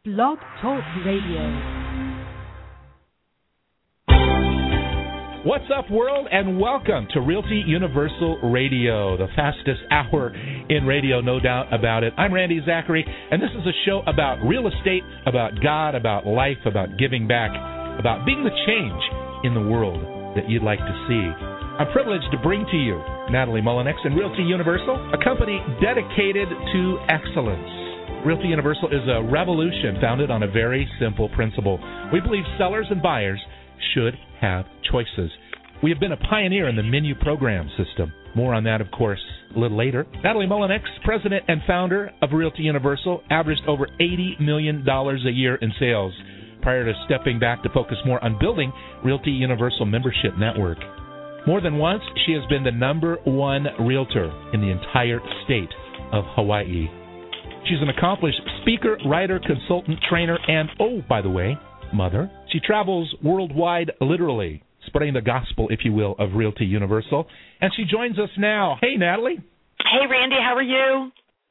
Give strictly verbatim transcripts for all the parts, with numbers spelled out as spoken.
Blog Talk Radio. What's up, world, and welcome to Realty Universal Radio, the fastest hour in radio, no doubt about it. I'm Randy Zachary, and this is a show about real estate, about God, about life, about giving back, about being the change in the world that you'd like to see. I'm privileged to bring to you Natalie Mullinex and Realty Universal, a company dedicated to excellence. Realty Universal is a revolution founded on a very simple principle. We believe sellers and buyers should have choices. We have been a pioneer in the menu program system. More on that, of course, a little later. Natalie Mullinex, president and founder of Realty Universal, averaged over eighty million dollars a year in sales prior to stepping back to focus more on building Realty Universal membership network. More than once, she has been the number one realtor in the entire state of Hawaii. She's an accomplished speaker, writer, consultant, trainer, and, oh, by the way, mother. She travels worldwide, literally, spreading the gospel, if you will, of Realty Universal. And she joins us now. Hey, Natalie. Hey, Randy. How are you?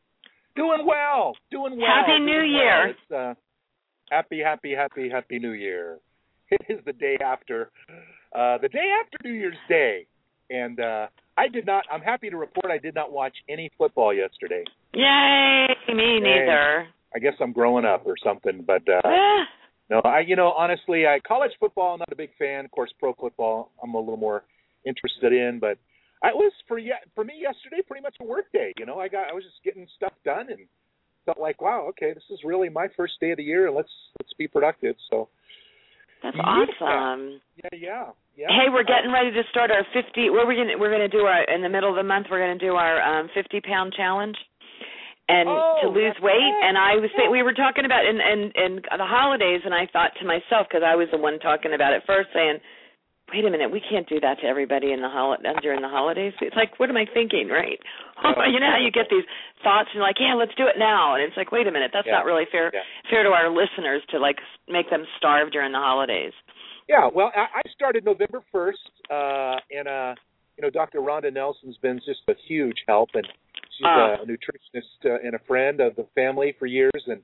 Doing well. Doing well. Happy New doing Year. Well. It's, uh, happy, happy, happy, happy New Year. It is the day after, uh, the day after New Year's Day. And uh, I did not, I'm happy to report I did not watch any football yesterday. Yay, me neither. I guess I'm growing up or something, but uh, no, I, you know, honestly, I college football, I'm not a big fan. Of course, pro football, I'm a little more interested in, but I was for for me yesterday pretty much a work day. You know, I got I was just getting stuff done and felt like, wow, okay, this is really my first day of the year, and let's let's be productive. So that's yeah. awesome. Yeah, yeah, yeah. Hey, we're getting ready to start our fifty. What we're gonna we're gonna do our in the middle of the month. We're gonna do our um, fifty pound challenge. And oh, to lose weight, right. And I was saying, we were talking about in, in, in the holidays, and I thought to myself, because I was the one talking about it first, saying, wait a minute, we can't do that to everybody in the hol- during the holidays. It's like, what am I thinking, right? Oh, you know how you get these thoughts, and you're like, yeah, let's do it now. And it's like, wait a minute, that's yeah. not really fair yeah. fair to our listeners to, like, make them starve during the holidays. Yeah, well, I, I started November first, uh, and, uh, you know, Doctor Rhonda Nelson's been just a huge help, and she's uh, a nutritionist uh, and a friend of the family for years, and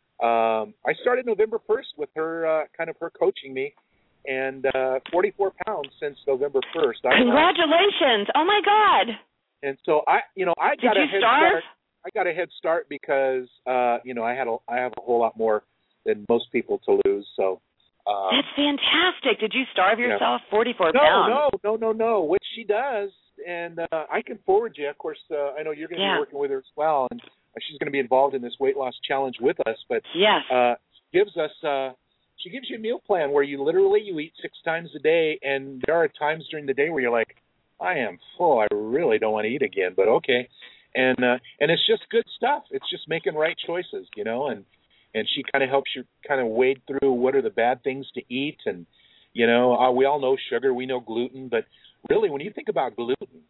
um, I started November first with her, uh, kind of her coaching me, and uh, forty-four pounds since November first. I'm, Congratulations! Uh, oh my God! And so I, you know, I got Did a you head starve? start. I got a head start because, uh, you know, I had a, I have a whole lot more than most people to lose. So um, that's fantastic. Did you starve yourself? Yeah. forty-four no, pounds. No, no, no, no, no. What she does. And uh, I can forward you. Of course, uh, I know you're going to yeah. be working with her as well, and she's going to be involved in this weight loss challenge with us. But yes. uh, gives us, uh, she gives you a meal plan where you literally you eat six times a day, and there are times during the day where you're like, I am full. I really don't want to eat again, but okay. And uh, and it's just good stuff. It's just making right choices, you know. And and she kind of helps you kind of wade through what are the bad things to eat, and you know, uh, we all know sugar, we know gluten, but really, when you think about gluten,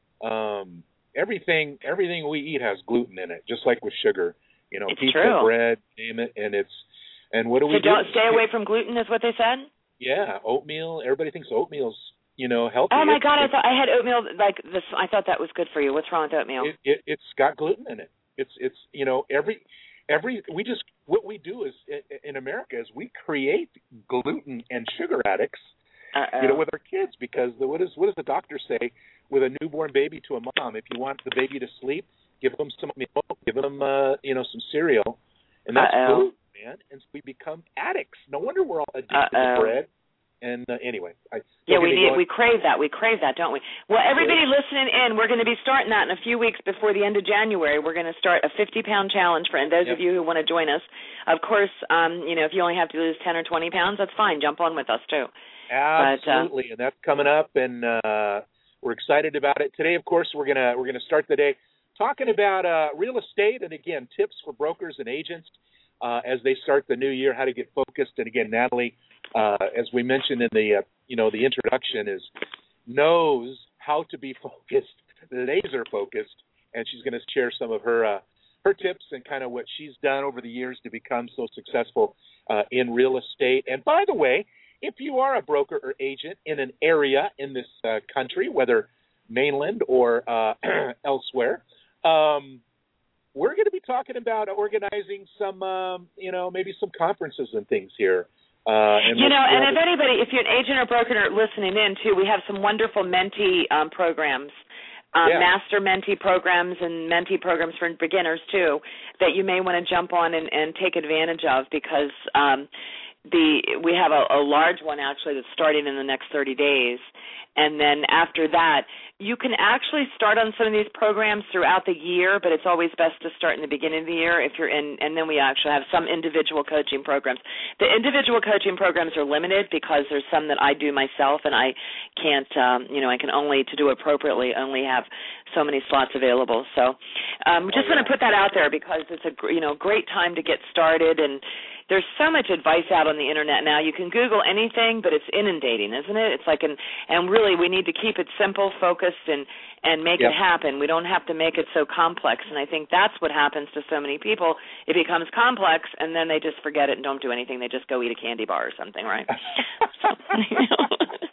um, everything everything we eat has gluten in it, just like with sugar. You know, it's pizza, true. bread, name it, and it's and what do so we do? So don't stay away from gluten, is what they said. Yeah, oatmeal. Everybody thinks oatmeal's you know healthy. Oh my it, God, it, I thought I had oatmeal like this. I thought that was good for you. What's wrong with oatmeal? It, it, it's got gluten in it. It's it's you know every every we just what we do is in America is we create gluten and sugar addicts. Uh-oh. You know, with our kids, because the, what, is, what does the doctor say with a newborn baby to a mom? If you want the baby to sleep, give them some milk, give them, uh, you know, some cereal, and that's Uh-oh. food, man. And we become addicts. No wonder we're all addicted Uh-oh. to bread. And uh, anyway, I yeah, we need going. we crave that. We crave that, don't we? Well, everybody listening in, we're going to be starting that in a few weeks before the end of January. We're going to start a fifty pound challenge for and those yep. of you who want to join us. Of course, um, you know, if you only have to lose ten or twenty pounds, that's fine. Jump on with us too. Absolutely, but, uh, and that's coming up, and uh, we're excited about it. Today, of course, we're gonna we're gonna start the day talking about uh, real estate, and again, tips for brokers and agents uh, as they start the new year, how to get focused. And again, Natalie, uh, as we mentioned in the uh, you know the introduction, is knows how to be focused, laser focused, and she's going to share some of her uh, her tips and kind of what she's done over the years to become so successful uh, in real estate. And by the way, if you are a broker or agent in an area in this uh, country, whether mainland or uh, elsewhere, um, we're going to be talking about organizing some, um, you know, maybe some conferences and things here. Uh, and you know, we'll, and if anybody, if you're an agent or broker listening in too, we have some wonderful mentee um, programs, um, yeah. master mentee programs and mentee programs for beginners too, that you may want to jump on and, and take advantage of because um, the we have a, a large one actually that's starting in the next thirty days. And then after that, you can actually start on some of these programs throughout the year, but it's always best to start in the beginning of the year if you're in, and then we actually have some individual coaching programs. The individual coaching programs are limited because there's some that I do myself, and I can't, um, you know, I can only, to do appropriately, only have so many slots available. So um, just oh, yeah. want to put that out there because it's a, you know, great time to get started, and there's so much advice out on the internet now. You can Google anything, but it's inundating, isn't it? It's like an, and really we need to keep it simple, focused, and, and make yep. it happen. We don't have to make it so complex, and I think that's what happens to so many people. It becomes complex, and then they just forget it and don't do anything. They just go eat a candy bar or something, right? so, you know.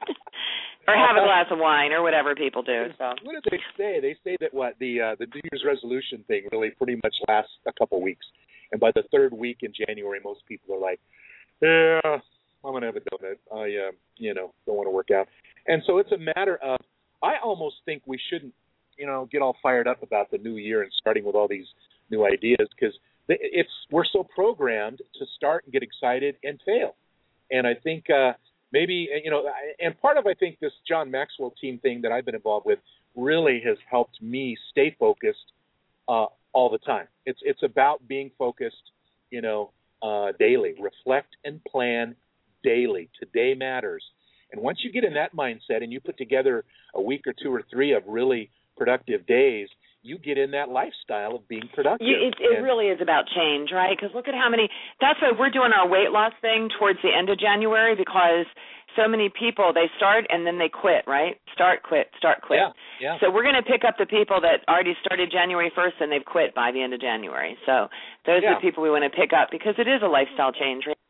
Or have a glass of wine or whatever people do. So. What do they say? They say that what the uh, the New Year's resolution thing really pretty much lasts a couple weeks. And by the third week in January, most people are like, yeah, I'm going to have a donut. I, uh, you know, don't want to work out. And so it's a matter of, I almost think we shouldn't, you know, get all fired up about the new year and starting with all these new ideas because it's we're so programmed to start and get excited and fail. And I think uh, maybe, you know, and part of, I think, this John Maxwell team thing that I've been involved with really has helped me stay focused uh all the time. It's it's about being focused, you know, uh, daily. Reflect and plan daily. Today matters. And once you get in that mindset and you put together a week or two or three of really productive days, you get in that lifestyle of being productive. You, it it really is about change, right? Because look at how many – that's why we're doing our weight loss thing towards the end of January because so many people, they start and then they quit, right? Start, quit, start, quit. Yeah, yeah. So we're going to pick up the people that already started January first and they've quit by the end of January. So those yeah. are the people we want to pick up because it is a lifestyle change, right?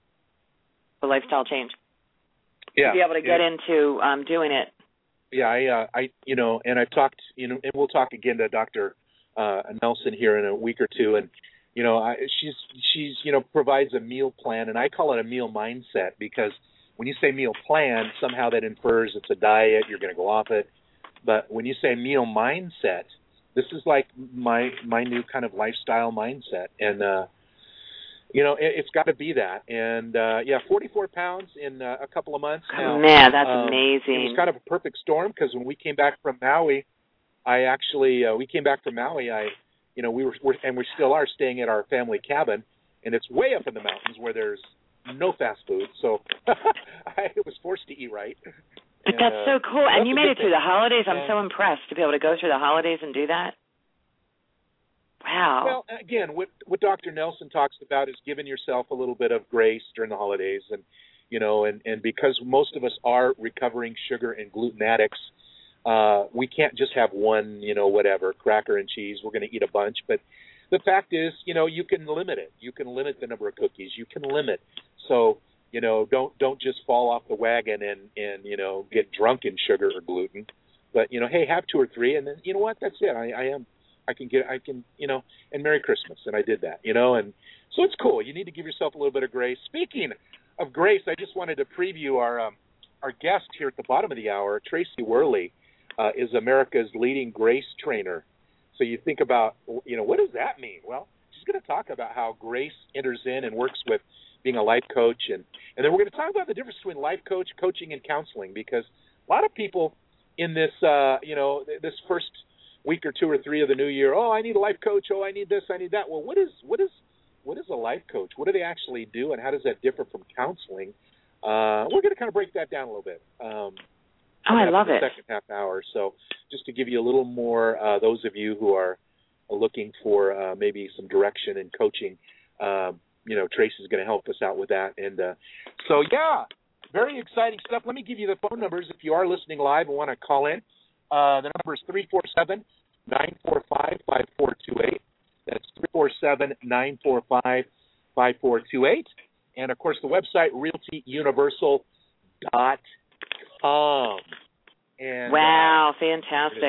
A lifestyle change. Yeah. To be able to get yeah. into um, doing it. Yeah, I, uh, I, you know, and I've talked, you know, and we'll talk again to Doctor Uh, Nelson here in a week or two, and you know, I, she's she's you know provides a meal plan, and I call it a meal mindset because when you say meal plan, somehow that infers it's a diet, you're going to go off it. But when you say meal mindset, this is like my my new kind of lifestyle mindset, and uh, you know, it, it's got to be that. And uh, yeah, forty-four pounds in uh, a couple of months now. Oh, man, that's um, amazing. It was kind of a perfect storm because when we came back from Maui, I actually uh, we came back from Maui. I, you know, we were we're, and we still are staying at our family cabin, and it's way up in the mountains where there's no fast food. So I was forced to eat right. And, that's uh, so cool. And you made it through thing. the holidays. I'm and, so impressed to be able to go through the holidays and do that. Wow. Well, again, what what Doctor Nelson talks about is giving yourself a little bit of grace during the holidays, and you know, and and because most of us are recovering sugar and gluten addicts. Uh, we can't just have one, you know, whatever, cracker and cheese. We're going to eat a bunch. But the fact is, you know, you can limit it. You can limit the number of cookies. You can limit. So, you know, don't don't just fall off the wagon and, and you know, get drunk in sugar or gluten. But, you know, hey, have two or three. And then, you know what, that's it. I, I am, I can get, I can, you know, and Merry Christmas. And I did that, you know. And so it's cool. You need to give yourself a little bit of grace. Speaking of grace, I just wanted to preview our, um, our guest here at the bottom of the hour, Tracy Worley. Uh, is America's leading grace trainer. So you think about, you know, what does that mean? Well, she's going to talk about how grace enters in and works with being a life coach. And, and then we're going to talk about the difference between life coach, coaching, and counseling, because a lot of people in this, uh, you know, this first week or two or three of the new year, oh, I need a life coach. Oh, I need this. I need that. Well, what is what is what is a life coach? What do they actually do, and how does that differ from counseling? Uh, we're going to kind of break that down a little bit. Um, Oh, I love the it. Second half hour. So just to give you a little more, uh, those of you who are looking for uh, maybe some direction and coaching, um, you know, Tracy's going to help us out with that. And uh, so, yeah, very exciting stuff. Let me give you the phone numbers if you are listening live and want to call in. Uh, the number is three four seven, nine four five, five four two eight. That's three four seven, nine four five, five four two eight. And, of course, the website, realty universal dot com. Um, and, wow, uh, fantastic.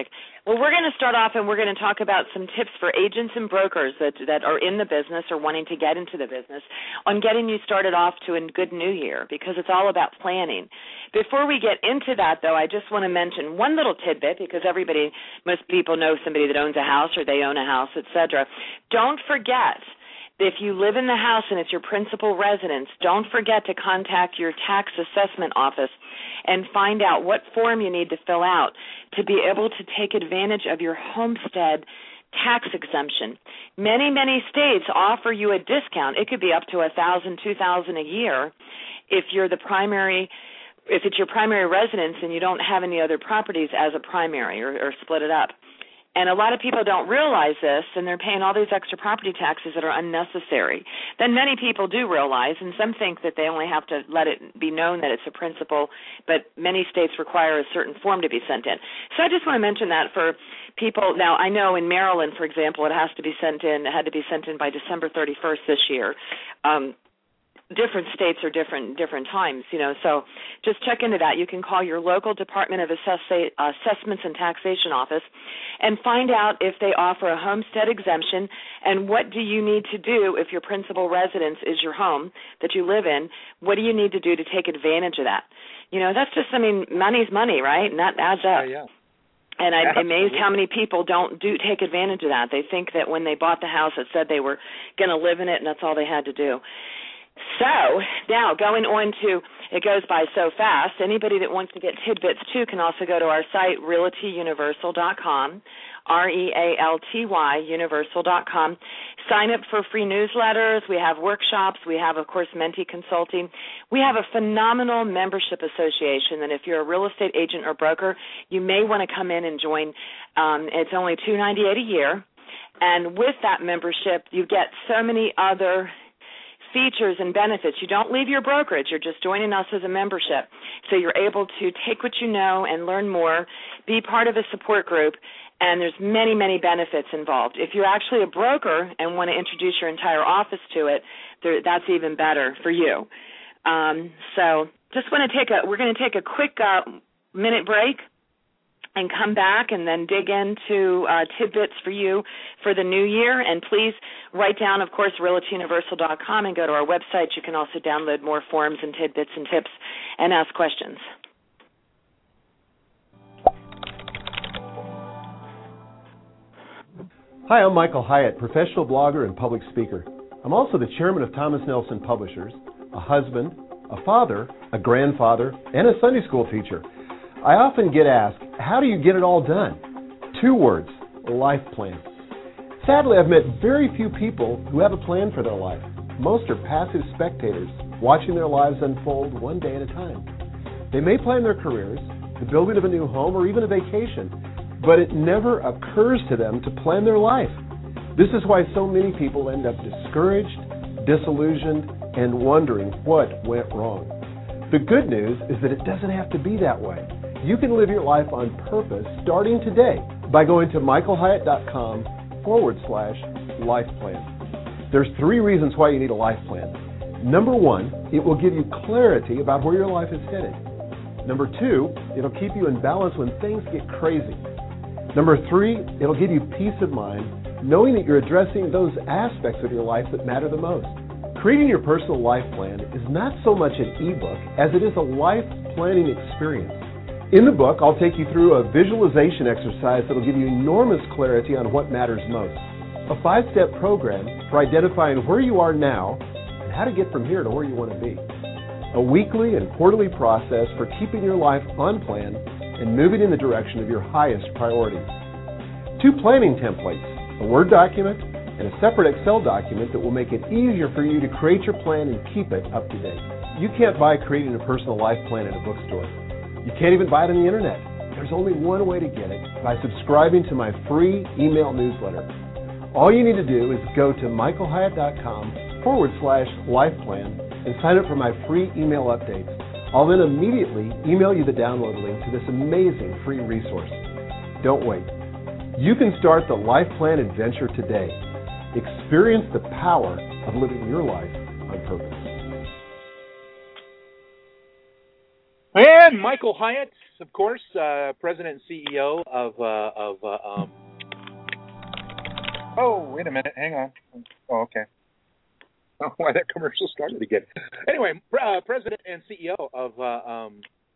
Well, we're going to start off and we're going to talk about some tips for agents and brokers that that are in the business or wanting to get into the business on getting you started off to a good new year, because it's all about planning. Before we get into that, though, I just want to mention one little tidbit, because everybody, most people know somebody that owns a house or they own a house, et cetera. Don't forget, if you live in the house and it's your principal residence, don't forget to contact your tax assessment office and find out what form you need to fill out to be able to take advantage of your homestead tax exemption. Many, many states offer you a discount. It could be up to one thousand dollars, two thousand dollars a year if you're the primary, if it's your primary residence and you don't have any other properties as a primary or, or split it up. And a lot of people don't realize this, and they're paying all these extra property taxes that are unnecessary. Then many people do realize, and some think that they only have to let it be known that it's a principal, but many states require a certain form to be sent in. So I just want to mention that for people. Now, I know in Maryland, for example, it has to be sent in, it had to be sent in by December thirty-first this year. Um, different states are different different times, you know, so just check into that. You can call your local Department of Assess- Assessments and Taxation office and find out if they offer a homestead exemption and what do you need to do if your principal residence is your home that you live in. What do you need to do to take advantage of that? You know, that's just, I mean, money's money, right? And that adds up. Yeah, yeah. And I'm amazed how many people don't do take advantage of that. They think that when they bought the house, it said they were going to live in it, and that's all they had to do. So now going on to, it goes by so fast, anybody that wants to get tidbits too can also go to our site, realty universal dot com, R E A L T Y, universal dot com. Sign up for free newsletters. We have workshops. We have, of course, Mentee Consulting. We have a phenomenal membership association, and if you're a real estate agent or broker, you may want to come in and join. Um, it's only two hundred ninety-eight dollars a year, and with that membership, you get so many other features and benefits. You don't leave your brokerage. You're just joining us as a membership. So you're able to take what you know and learn more, be part of a support group, and there's many, many benefits involved. If you're actually a broker and want to introduce your entire office to it, there, that's even better for you. Um, so just want to take a, we're going to take a quick uh, minute break and come back and then dig into uh, tidbits for you for the new year. And please write down, of course, realty universal dot com and go to our website. You can also download more forms and tidbits and tips and ask questions. Hi, I'm Michael Hyatt, professional blogger and public speaker. I'm also the chairman of Thomas Nelson Publishers, a husband, a father, a grandfather, and a Sunday school teacher. I often get asked, how do you get it all done? Two words, life plan. Sadly, I've met very few people who have a plan for their life. Most are passive spectators, watching their lives unfold one day at a time. They may plan their careers, the building of a new home, or even a vacation, but it never occurs to them to plan their life. This is why so many people end up discouraged, disillusioned, and wondering what went wrong. The good news is that it doesn't have to be that way. You can live your life on purpose starting today by going to michaelhyatt.com forward slash life plan. There's three reasons why you need a life plan. Number one, it will give you clarity about where your life is headed. Number two, it'll keep you in balance when things get crazy. Number three, it'll give you peace of mind knowing that you're addressing those aspects of your life that matter the most. Creating your personal life plan is not so much an ebook as it is a life planning experience. In the book, I'll take you through a visualization exercise that will give you enormous clarity on what matters most. A five-step program for identifying where you are now and how to get from here to where you want to be. A weekly and quarterly process for keeping your life on plan and moving in the direction of your highest priorities. Two planning templates, a Word document and a separate Excel document that will make it easier for you to create your plan and keep it up to date. You can't buy Creating a Personal Life Plan at a bookstore. You can't even buy it on the internet. There's only one way to get it, by subscribing to my free email newsletter. All you need to do is go to michaelhyatt.com forward slash life plan and sign up for my free email updates. I'll then immediately email you the download link to this amazing free resource. Don't wait. You can start the life plan adventure today. Experience the power of living your life on purpose. And And Michael Hyatt, of course, uh, President and C E O of, uh, of uh, um, oh, wait a minute, hang on. Oh, okay. Oh, why that commercial started again. Anyway, uh, President and C E O of, uh, um,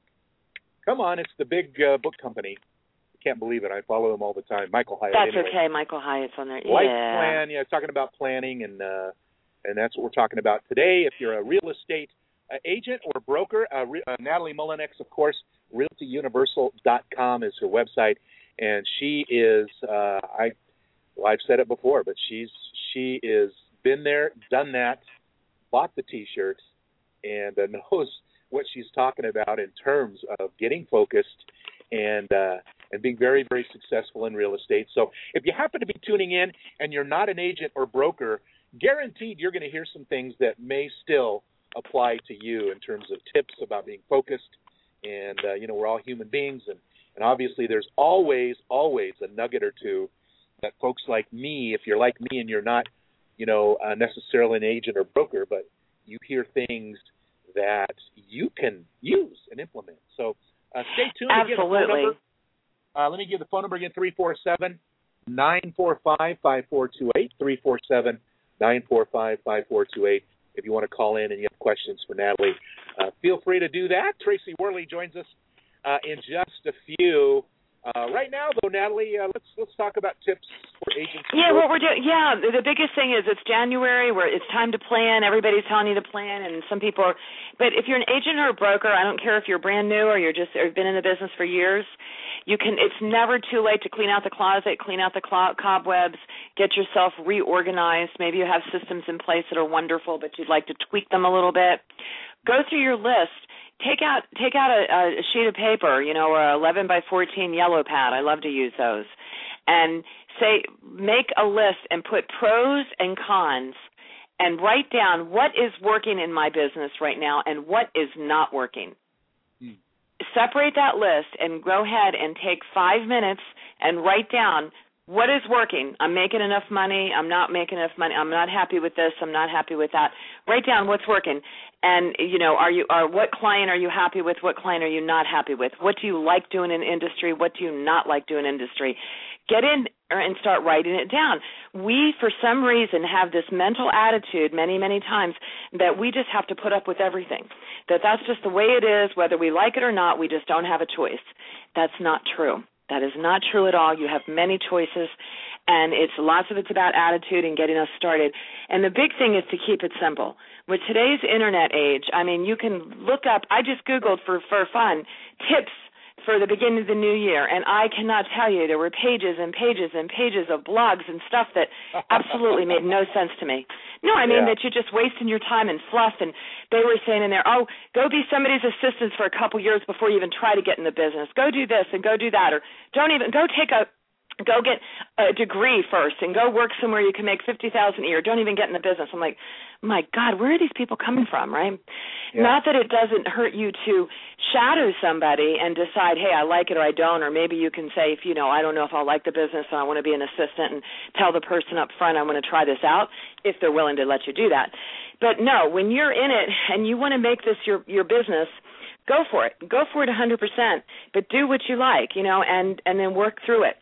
come on, it's the big uh, book company. I can't believe it. I follow them all the time. Michael Hyatt. That's anyway. okay. Michael Hyatt's on there. Life yeah. plan, yeah, talking about planning, and uh, and that's what we're talking about today. If you're a real estate uh, agent or broker, uh, re- uh, Natalie Mullinex, of course, realty universal dot com is her website, and she is, uh, I, well, I've said it before, but she's she is been there, done that, bought the T-shirts, and uh, knows what she's talking about in terms of getting focused and uh, and being very, very successful in real estate. So if you happen to be tuning in and you're not an agent or broker, guaranteed you're going to hear some things that may still apply to you in terms of tips about being focused. And, uh, you know, we're all human beings, and, and obviously there's always, always a nugget or two that folks like me, if you're like me and you're not, you know, uh, necessarily an agent or broker, but you hear things that you can use and implement. So uh, stay tuned. Absolutely. Uh, let me give the phone number again, three four seven, nine four five, five four two eight, three four seven, nine four five, five four two eight. If you want to call in and you have questions for Natalie, uh, feel free to do that. Tracy Worley joins us uh, in just a few. Uh, right now, though, Natalie, uh, let's let's talk about tips for agents. Yeah, what we're doing. Yeah, the biggest thing is it's January, where it's time to plan. Everybody's telling you to plan, and some people are. But if you're an agent or a broker, I don't care if you're brand new or you're just or been in the business for years. You can. It's never too late to clean out the closet, clean out the clo- cobwebs, get yourself reorganized. Maybe you have systems in place that are wonderful, but you'd like to tweak them a little bit. Go through your list. Take out take out a, a sheet of paper, you know, or an eleven by fourteen yellow pad. I love to use those. And say, make a list and put pros and cons and write down what is working in my business right now and what is not working. Hmm. Separate that list and go ahead and take five minutes and write down what is working. I'm making enough money. I'm not making enough money. I'm not happy with this. I'm not happy with that. Write down what's working. And, you know, are you are what client are you happy with? What client are you not happy with? What do you like doing in industry? What do you not like doing in industry? Get in and start writing it down. We, for some reason, have this mental attitude many, many times that we just have to put up with everything, that that's just the way it is, whether we like it or not, we just don't have a choice. That's not true. That is not true at all. You have many choices, and it's lots of it's about attitude and getting us started. And the big thing is to keep it simple. With today's internet age, I mean, you can look up, I just Googled for, for fun, tips for the beginning of the new year, and I cannot tell you, there were pages and pages and pages of blogs and stuff that absolutely made no sense to me. No, I mean yeah. that you're just wasting your time and fluff, and they were saying in there, oh, go be somebody's assistant for a couple years before you even try to get in the business. Go do this and go do that, or don't even, go take a, go get a degree first and go work somewhere you can make fifty thousand dollars a year. Don't even get in the business. I'm like, my God, where are these people coming from, right? Yeah. Not that it doesn't hurt you to shadow somebody and decide, hey, I like it or I don't, or maybe you can say, if you know, I don't know if I'll like the business and I want to be an assistant, and tell the person up front I want to try this out if they're willing to let you do that. But no, when you're in it and you want to make this your your business, go for it. Go for it one hundred percent, but do what you like, you know, and, and then work through it.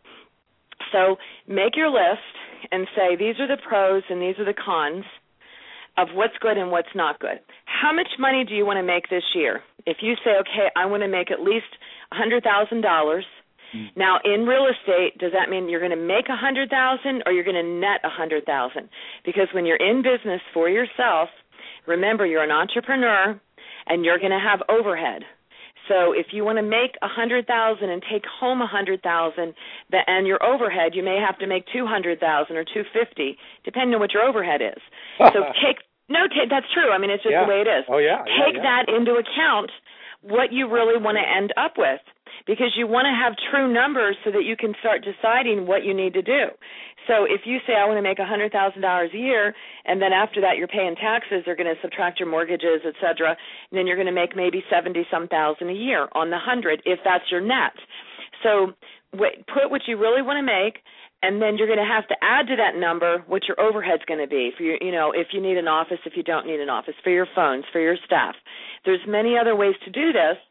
So make your list and say, these are the pros and these are the cons of what's good and what's not good. How much money do you want to make this year? If you say, okay, I want to make at least one hundred thousand dollars. Mm-hmm. Now, in real estate, does that mean you're going to make one hundred thousand dollars or you're going to net one hundred thousand dollars? Because when you're in business for yourself, remember, you're an entrepreneur and you're going to have overhead. So if you want to make one hundred thousand dollars and take home one hundred thousand dollars and your overhead, you may have to make two hundred thousand dollars or two hundred fifty dollars, depending on what your overhead is. So take no, take, that's true. I mean, it's just yeah. the way it is. Oh yeah. Take yeah, yeah. that into account, what you really want to end up with, because you want to have true numbers so that you can start deciding what you need to do. So if you say, I want to make one hundred thousand dollars a year, and then after that you're paying taxes, they're going to subtract your mortgages, et cetera, and then you're going to make maybe seventy-some thousand a year on the one hundred if that's your net. So wait, put what you really want to make, and then you're going to have to add to that number what your overhead's going to be for your, you know, if you need an office, if you don't need an office, for your phones, for your staff. There's many other ways to do this.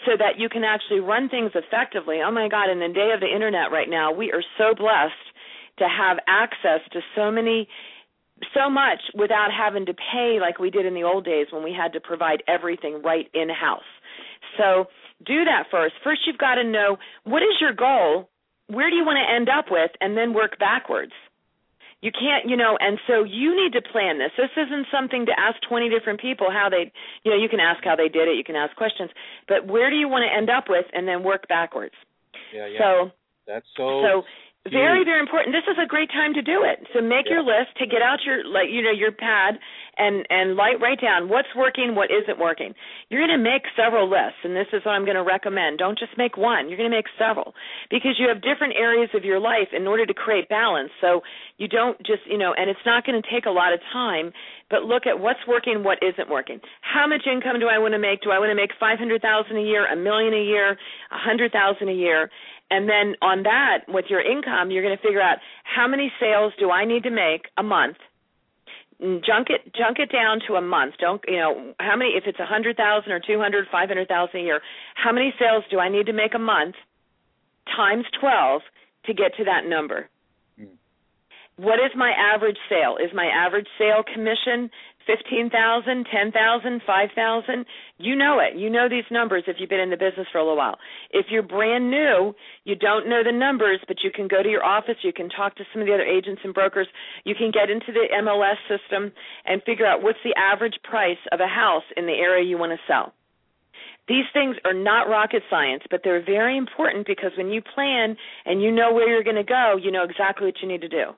so that you can actually run things effectively. Oh, my God, in the day of the Internet right now, we are so blessed to have access to so many, so much without having to pay like we did in the old days when we had to provide everything right in-house. So do that first. First, you've got to know, what is your goal? Where do you want to end up with? And then work backwards. You can't, you know, and so you need to plan this. This isn't something to ask twenty different people how they, you know, you can ask how they did it, you can ask questions, but where do you want to end up with, and then work backwards. Yeah, yeah. So that's so So huge. Very, very important. This is a great time to do it. So make yeah. your list, to get out your, like, you know, your pad and, and light, write down what's working, what isn't working. You're going to make several lists, and this is what I'm going to recommend. Don't just make one. You're going to make several, because you have different areas of your life in order to create balance. So you don't just, you know, and it's not going to take a lot of time, but look at what's working, what isn't working. How much income do I want to make? Do I want to make five hundred thousand dollars a year, a million a year, one hundred thousand dollars a year? And then on that, with your income, you're going to figure out how many sales do I need to make a month. Junk it, junk it down to a month. Don't, you know, how many, if it's one hundred thousand dollars or two hundred thousand dollars, five hundred thousand dollars a year, how many sales do I need to make a month times twelve to get to that number? Mm. What is my average sale? Is my average sale commission fifteen thousand dollars, ten thousand dollars, five thousand dollars? You know it. You know these numbers if you've been in the business for a little while. If you're brand new, you don't know the numbers, but you can go to your office, you can talk to some of the other agents and brokers, you can get into the M L S system and figure out what's the average price of a house in the area you want to sell. These things are not rocket science, but they're very important, because when you plan and you know where you're going to go, you know exactly what you need to do.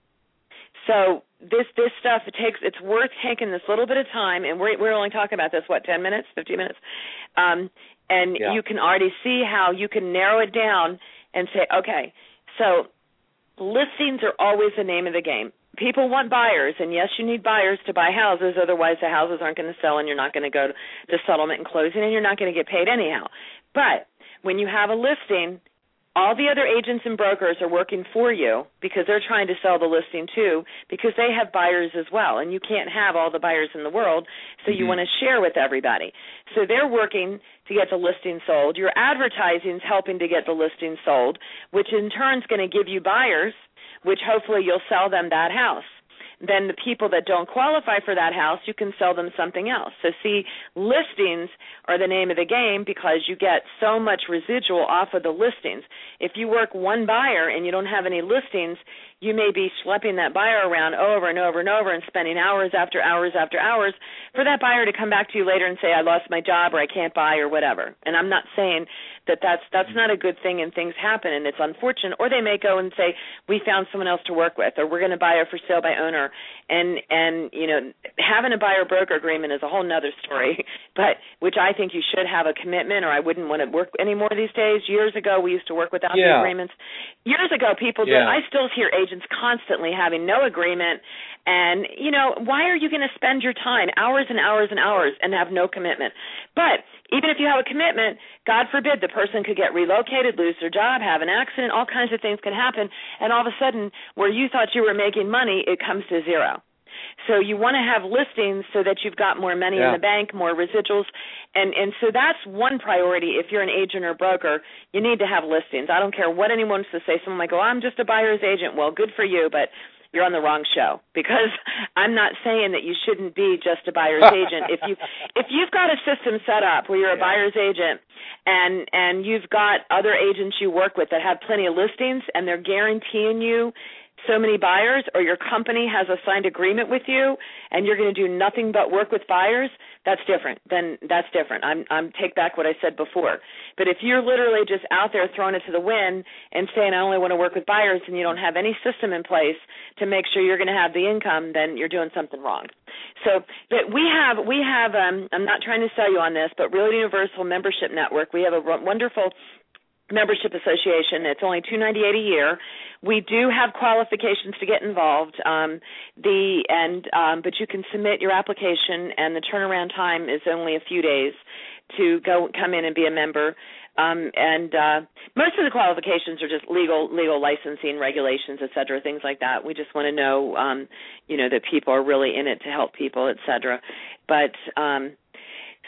So this this stuff, it takes it's worth taking this little bit of time, and we're we're only talking about this, what, ten minutes, fifteen minutes, um, and yeah. you can already see how you can narrow it down and say, okay, so listings are always the name of the game. People want buyers, and yes, you need buyers to buy houses, otherwise the houses aren't going to sell, and you're not going to go to settlement and closing, and you're not going to get paid anyhow. But when you have a listing, all the other agents and brokers are working for you, because they're trying to sell the listing too, because they have buyers as well, and you can't have all the buyers in the world, so mm-hmm. you want to share with everybody. So they're working to get the listing sold. Your advertising is helping to get the listing sold, which in turn is going to give you buyers, which hopefully you'll sell them that house. Then the people that don't qualify for that house, you can sell them something else. So see, listings are the name of the game, because you get so much residual off of the listings. If you work one buyer and you don't have any listings, you may be schlepping that buyer around over and over and over and spending hours after hours after hours for that buyer to come back to you later and say, I lost my job, or I can't buy, or whatever. And I'm not saying that that's, that's not a good thing, and things happen and it's unfortunate. Or they may go and say, we found someone else to work with, or we're going to buy a for sale by owner. And, and you know, having a buyer-broker agreement is a whole nother story, but which I think you should have a commitment, or I wouldn't want to work anymore these days. Years ago, we used to work without yeah. the agreements. Years ago, people yeah. did. I still hear agents constantly having no agreement. And, you know, why are you going to spend your time, hours and hours and hours, and have no commitment? But even if you have a commitment, God forbid, the person could get relocated, lose their job, have an accident, all kinds of things could happen, and all of a sudden, where you thought you were making money, it comes to zero. So you want to have listings so that you've got more money yeah. in the bank, more residuals, and, and so that's one priority. If you're an agent or broker, you need to have listings. I don't care what anyone wants to say. Someone might go, I'm just a buyer's agent. Well, good for you, but you're on the wrong show, because I'm not saying that you shouldn't be just a buyer's agent. If you if you've got a system set up where you're a yeah. buyer's agent, and and you've got other agents you work with that have plenty of listings, and they're guaranteeing you so many buyers, or your company has a signed agreement with you and you're going to do nothing but work with buyers, that's different. Then that's different. I'm I'm take back what I said before. But if you're literally just out there throwing it to the wind and saying I only want to work with buyers, and you don't have any system in place to make sure you're going to have the income, then you're doing something wrong. So but we have we have um, I'm not trying to sell you on this, but Realty Universal Membership Network, we have a wonderful membership association. It's only two hundred ninety-eight dollars a year. We do have qualifications to get involved. Um, the and um, but you can submit your application, and the turnaround time is only a few days to go come in and be a member. Um, and uh, most of the qualifications are just legal, legal licensing, regulations, et cetera, things like that. We just want to know, um, you know, that people are really in it to help people, et cetera. But um,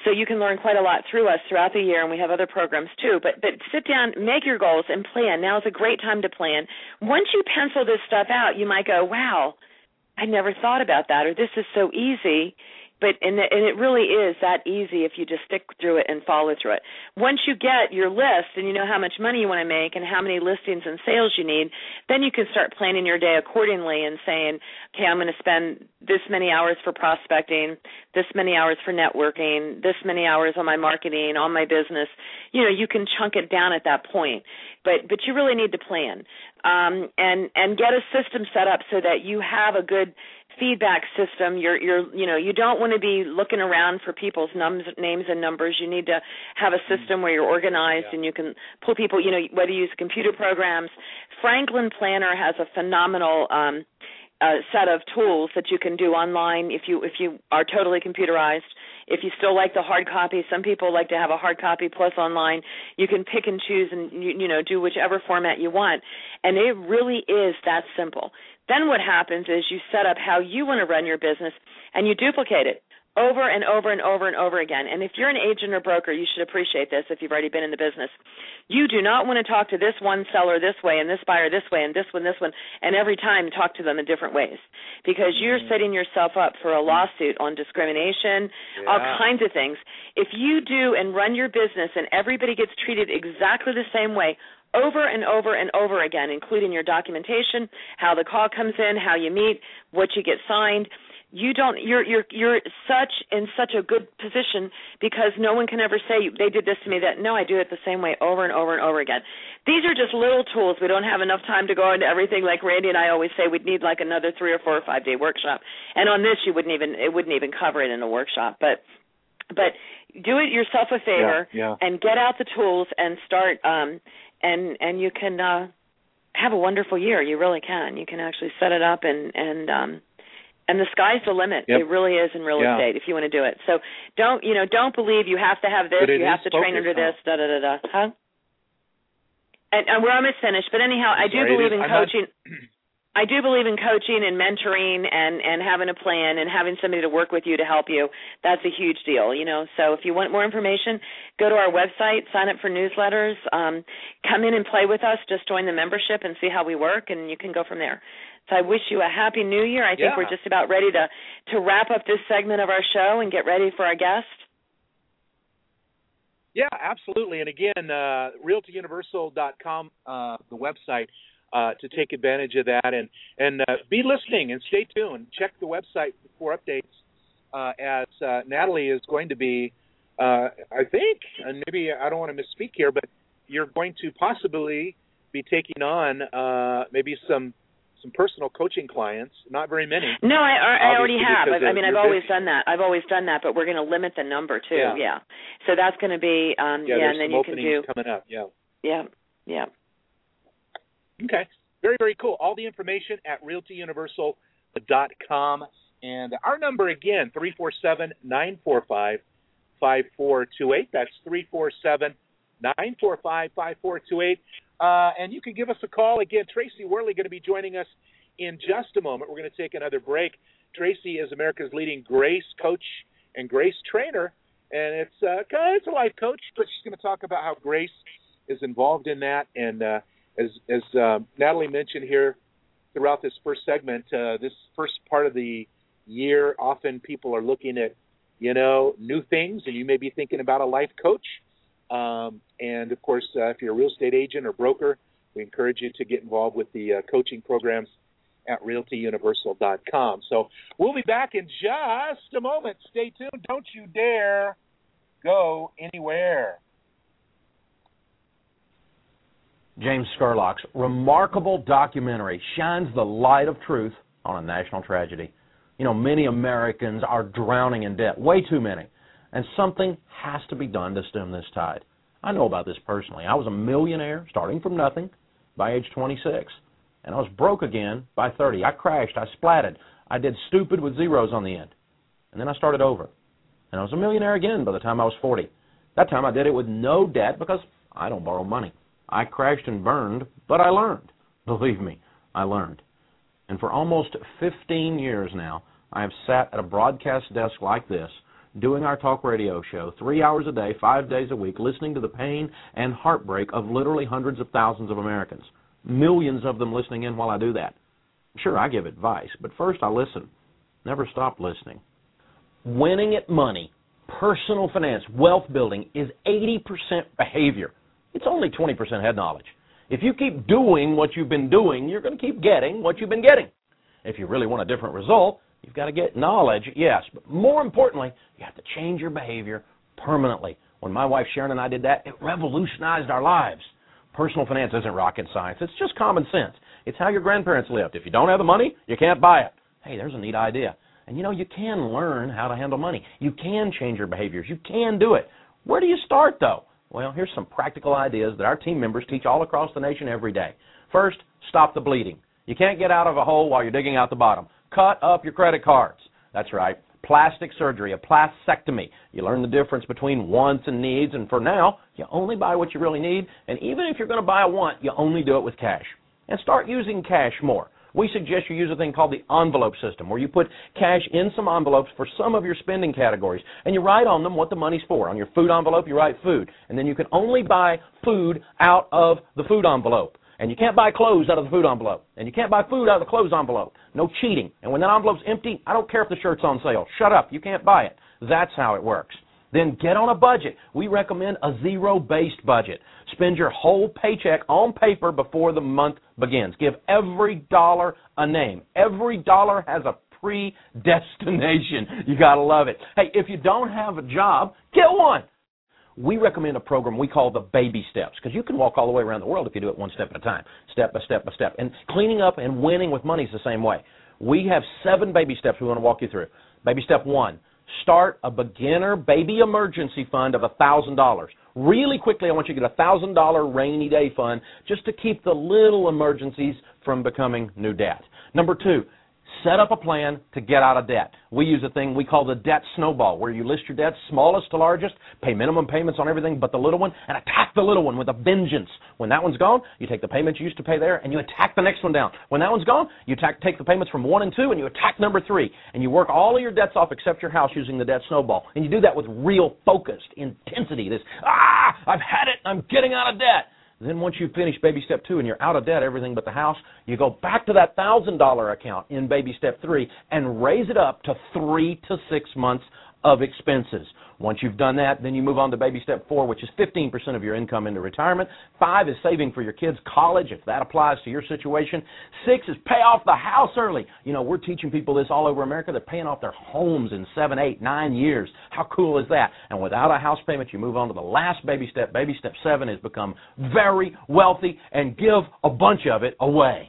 So you can learn quite a lot through us throughout the year, and we have other programs too. But but sit down, make your goals, and plan. Now is a great time to plan. Once you pencil this stuff out, you might go, wow, I never thought about that, or this is so easy. But and it, and it really is that easy if you just stick through it and follow through it. Once you get your list and you know how much money you want to make and how many listings and sales you need, then you can start planning your day accordingly and saying, okay, I'm going to spend this many hours for prospecting, this many hours for networking, this many hours on my marketing, on my business. You know, you can chunk it down at that point. But but you really need to plan um, and and get a system set up so that you have a good feedback system. You're you're you know you don't want to be looking around for people's nums, names and numbers. You need to have a system where you're organized yeah. and you can pull people. You know, whether you use computer programs. Franklin Planner has a phenomenal um, uh, set of tools that you can do online if you if you are totally computerized. If you still like the hard copy, some people like to have a hard copy plus online. You can pick and choose and, you, you know, do whichever format you want. And it really is that simple. Then what happens is you set up how you want to run your business, and you duplicate it over and over and over and over again. And if you're an agent or broker, you should appreciate this if you've already been in the business. You do not want to talk to this one seller this way and this buyer this way and this one this one, and every time talk to them in different ways, because you're setting yourself up for a lawsuit on discrimination, yeah. all kinds of things. If you do and run your business and everybody gets treated exactly the same way, over and over and over again, including your documentation, how the call comes in, how you meet, what you get signed, you don't. You're you're you're such in such a good position because no one can ever say they did this to me. That no, I do it the same way over and over and over again. These are just little tools. We don't have enough time to go into everything. Like Randy and I always say, we'd need like another three or four or five day workshop. And on this, you wouldn't even it wouldn't even cover it in a workshop. But but do it yourself a favor yeah, yeah. and get out the tools and start. Um, and and you can uh, have a wonderful year. You really can. You can actually set it up and and um, and the sky's the limit. Yep. It really is in real yeah. estate if you want to do it. So don't you know? Don't believe you have to have this. You have to train under this. Da da da da. Huh? And, and we're almost finished. But anyhow, I do Sorry, believe in I'm coaching. Not... I do believe in coaching and mentoring and, and having a plan and having somebody to work with you to help you. That's a huge deal, you know. So if you want more information, go to our website, sign up for newsletters, um, come in and play with us. Just join the membership and see how we work, and you can go from there. So I wish you a happy New Year. I think yeah. we're just about ready to, to wrap up this segment of our show and get ready for our guest. Yeah, absolutely. And again, uh, realty universal dot com, uh, the website, uh, to take advantage of that. And, and uh, be listening and stay tuned. Check the website for updates uh, as uh, Natalie is going to be, uh, I think, and maybe I don't want to misspeak here, but you're going to possibly be taking on uh, maybe some some personal coaching clients, not very many. No, I, I already have. I, I mean, I've always busy. done that. I've always done that, but we're going to limit the number too. Yeah. yeah. So that's going to be, um, yeah, yeah, and then some you can do. coming up. Yeah. Yeah. Yeah. Okay. Very, very cool. All the information at realty universal dot com. And our number again, three four seven, nine four five, five four two eight. That's three four seven, nine four five, five four two eight. Uh, and you can give us a call. Again, Tracy Worley going to be joining us in just a moment. We're going to take another break. Tracy is America's leading grace coach and grace trainer. And it's, uh, it's a life coach, but she's going to talk about how grace is involved in that. And uh, as, as uh, Natalie mentioned here throughout this first segment, uh, this first part of the year, often people are looking at, you know, new things, and you may be thinking about a life coach. Um, and, of course, uh, if you're a real estate agent or broker, we encourage you to get involved with the uh, coaching programs at realty universal dot com. So we'll be back in just a moment. Stay tuned. Don't you dare go anywhere. James Scurlock's remarkable documentary shines the light of truth on a national tragedy. You know, many Americans are drowning in debt, way too many. And something has to be done to stem this tide. I know about this personally. I was a millionaire starting from nothing by age twenty-six. And I was broke again by thirty. I crashed. I splatted. I did stupid with zeros on the end. And then I started over. And I was a millionaire again by the time I was forty. That time I did it with no debt because I don't borrow money. I crashed and burned, but I learned. Believe me, I learned. And for almost fifteen years now, I have sat at a broadcast desk like this, doing our talk radio show, three hours a day, five days a week, listening to the pain and heartbreak of literally hundreds of thousands of Americans, millions of them listening in while I do that. Sure, I give advice, but first I listen. Never stop listening. Winning at money, personal finance, wealth building is eighty percent behavior. It's only twenty percent head knowledge. If you keep doing what you've been doing, you're going to keep getting what you've been getting. If you really want a different result, you've got to get knowledge, yes. But more importantly, you have to change your behavior permanently. When my wife Sharon and I did that, it revolutionized our lives. Personal finance isn't rocket science. It's just common sense. It's how your grandparents lived. If you don't have the money, you can't buy it. Hey, there's a neat idea. And, you know, you can learn how to handle money. You can change your behaviors. You can do it. Where do you start, though? Well, here's some practical ideas that our team members teach all across the nation every day. First, stop the bleeding. You can't get out of a hole while you're digging out the bottom. Cut up your credit cards. That's right. Plastic surgery, a plastectomy. You learn the difference between wants and needs, and for now, you only buy what you really need, and even if you're going to buy a want, you only do it with cash. And start using cash more. We suggest you use a thing called the envelope system, where you put cash in some envelopes for some of your spending categories, and you write on them what the money's for. On your food envelope, you write food, and then you can only buy food out of the food envelope. And you can't buy clothes out of the food envelope. And you can't buy food out of the clothes envelope. No cheating. And when that envelope's empty, I don't care if the shirt's on sale. Shut up. You can't buy it. That's how it works. Then get on a budget. We recommend a zero-based budget. Spend your whole paycheck on paper before the month begins. Give every dollar a name. Every dollar has a predestination. You got to love it. Hey, if you don't have a job, get one. We recommend a program we call the baby steps, because you can walk all the way around the world if you do it one step at a time, step by step by step. And cleaning up and winning with money is the same way. We have seven baby steps we want to walk you through. Baby step one, start a beginner baby emergency fund of one thousand dollars. Really quickly, I want you to get a one thousand dollars rainy day fund just to keep the little emergencies from becoming new debt. Number two, set up a plan to get out of debt. We use a thing we call the debt snowball, where you list your debts, smallest to largest, pay minimum payments on everything but the little one, and attack the little one with a vengeance. When that one's gone, you take the payments you used to pay there, and you attack the next one down. When that one's gone, you attack, take the payments from one and two, and you attack number three. And you work all of your debts off except your house using the debt snowball. And you do that with real focused intensity. This, ah, I've had it, I'm getting out of debt. Then once you finish baby step two and you're out of debt, everything but the house, you go back to that one thousand dollars account in baby step three and raise it up to three to six months of expenses. Once you've done that, then you move on to baby step four, which is fifteen percent of your income into retirement. Five is saving for your kids' college, if that applies to your situation. Six is pay off the house early. You know, we're teaching people this all over America. They're paying off their homes in seven, eight, nine years. How cool is that? And without a house payment, you move on to the last baby step. Baby step seven is become very wealthy and give a bunch of it away.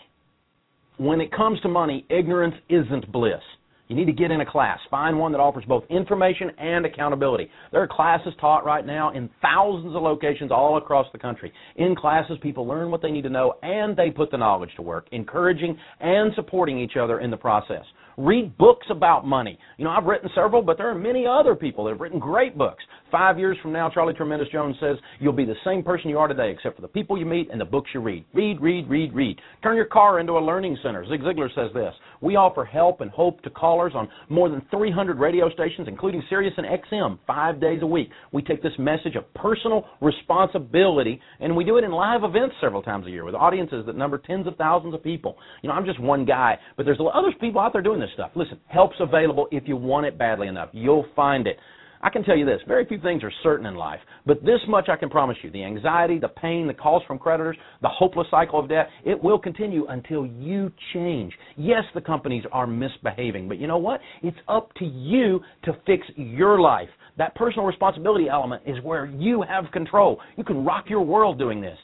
When it comes to money, ignorance isn't bliss. You need to get in a class. Find one that offers both information and accountability. There are classes taught right now in thousands of locations all across the country. In classes, people learn what they need to know, and they put the knowledge to work, encouraging and supporting each other in the process. Read books about money. You know, I've written several, but there are many other people that have written great books. Five years from now, Charlie Tremendous Jones says, you'll be the same person you are today, except for the people you meet and the books you read. Read, read, read, read. Turn your car into a learning center. Zig Ziglar says this. We offer help and hope to callers on more than three hundred radio stations, including Sirius and X M, five days a week. We take this message of personal responsibility, and we do it in live events several times a year with audiences that number tens of thousands of people. You know, I'm just one guy, but there's other people out there doing this stuff. Listen, help's available if you want it badly enough. You'll find it. I can tell you this, very few things are certain in life, but this much I can promise you. The anxiety, the pain, the calls from creditors, the hopeless cycle of debt, it will continue until you change. Yes, the companies are misbehaving, but you know what? It's up to you to fix your life. That personal responsibility element is where you have control. You can rock your world doing this.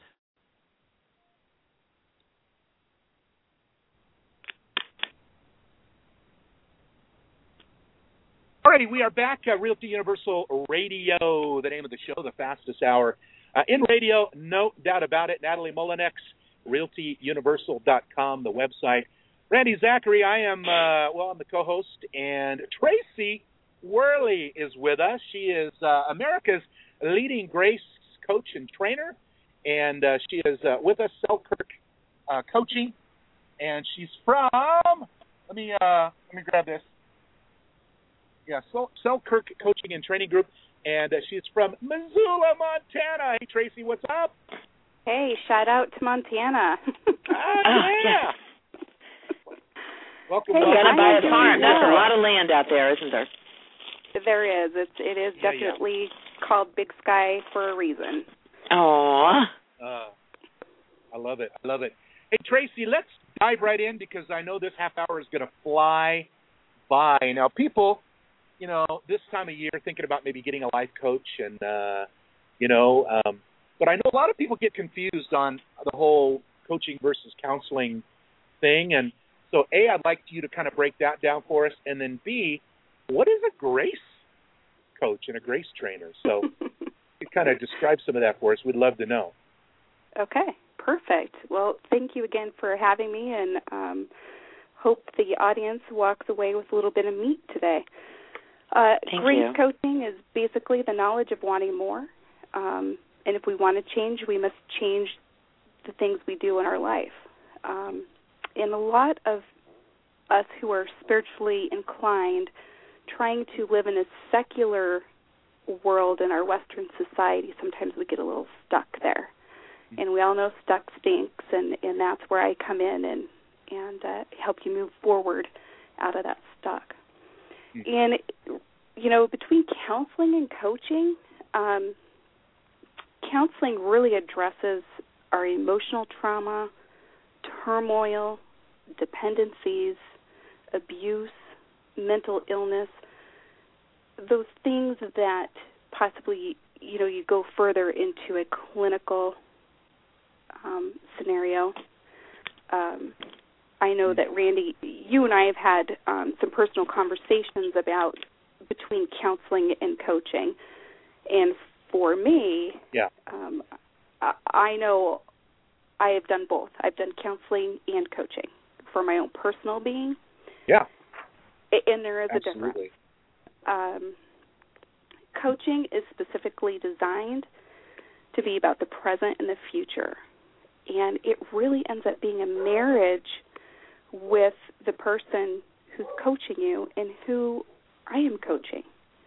Alrighty, we are back at Realty Universal Radio, the name of the show, the fastest hour uh, in radio, no doubt about it. Natalie Mullinex, realty universal dot com, the website. Randy Zachary, I am, uh, well, I'm the co-host, and Tracy Worley is with us. She is uh, America's leading grace coach and trainer, and uh, she is uh, with us, Selkirk uh, Coaching, and she's from, let me, uh, let me grab this. yeah, Selkirk Coaching and Training Group, and uh, she's from Missoula, Montana. Hey, Tracy, what's up? Hey, shout out to Montana. ah, yeah. Welcome. Hey, you got to buy a farm. There's a lot of land out there, isn't there? There is. It's, it is yeah, definitely yeah. called Big Sky for a reason. Aww. Uh, I love it. I love it. Hey, Tracy, let's dive right in because I know this half hour is going to fly by. Now, people, you know, this time of year thinking about maybe getting a life coach and, uh, you know, um, but I know a lot of people get confused on the whole coaching versus counseling thing. And so, A, I'd like you to kind of break that down for us. And then, B, what is a grace coach and a grace trainer? So you kind of describe some of that for us. We'd love to know. Okay, perfect. Well, thank you again for having me, and um, hope the audience walks away with a little bit of meat today. Uh, thank grace you. coaching is basically the knowledge of wanting more. Um, and if we want to change, we must change the things we do in our life. Um, and a lot of us who are spiritually inclined, trying to live in a secular world in our Western society, sometimes we get a little stuck there. And we all know stuck stinks, and, and that's where I come in and, and uh, help you move forward out of that stuck. Mm-hmm. And, you know, between counseling and coaching, um, counseling really addresses our emotional trauma, turmoil, dependencies, abuse, mental illness, those things that possibly, you know, you go further into a clinical um, scenario. Um, I know that, Randy, you and I have had um, some personal conversations about between counseling and coaching. And for me, yeah. um, I, I know I have done both. I've done counseling and coaching for my own personal being. Yeah. And there is Absolutely. a difference. Um, coaching is specifically designed to be about the present and the future. And it really ends up being a marriage with the person who's coaching you and who I am coaching.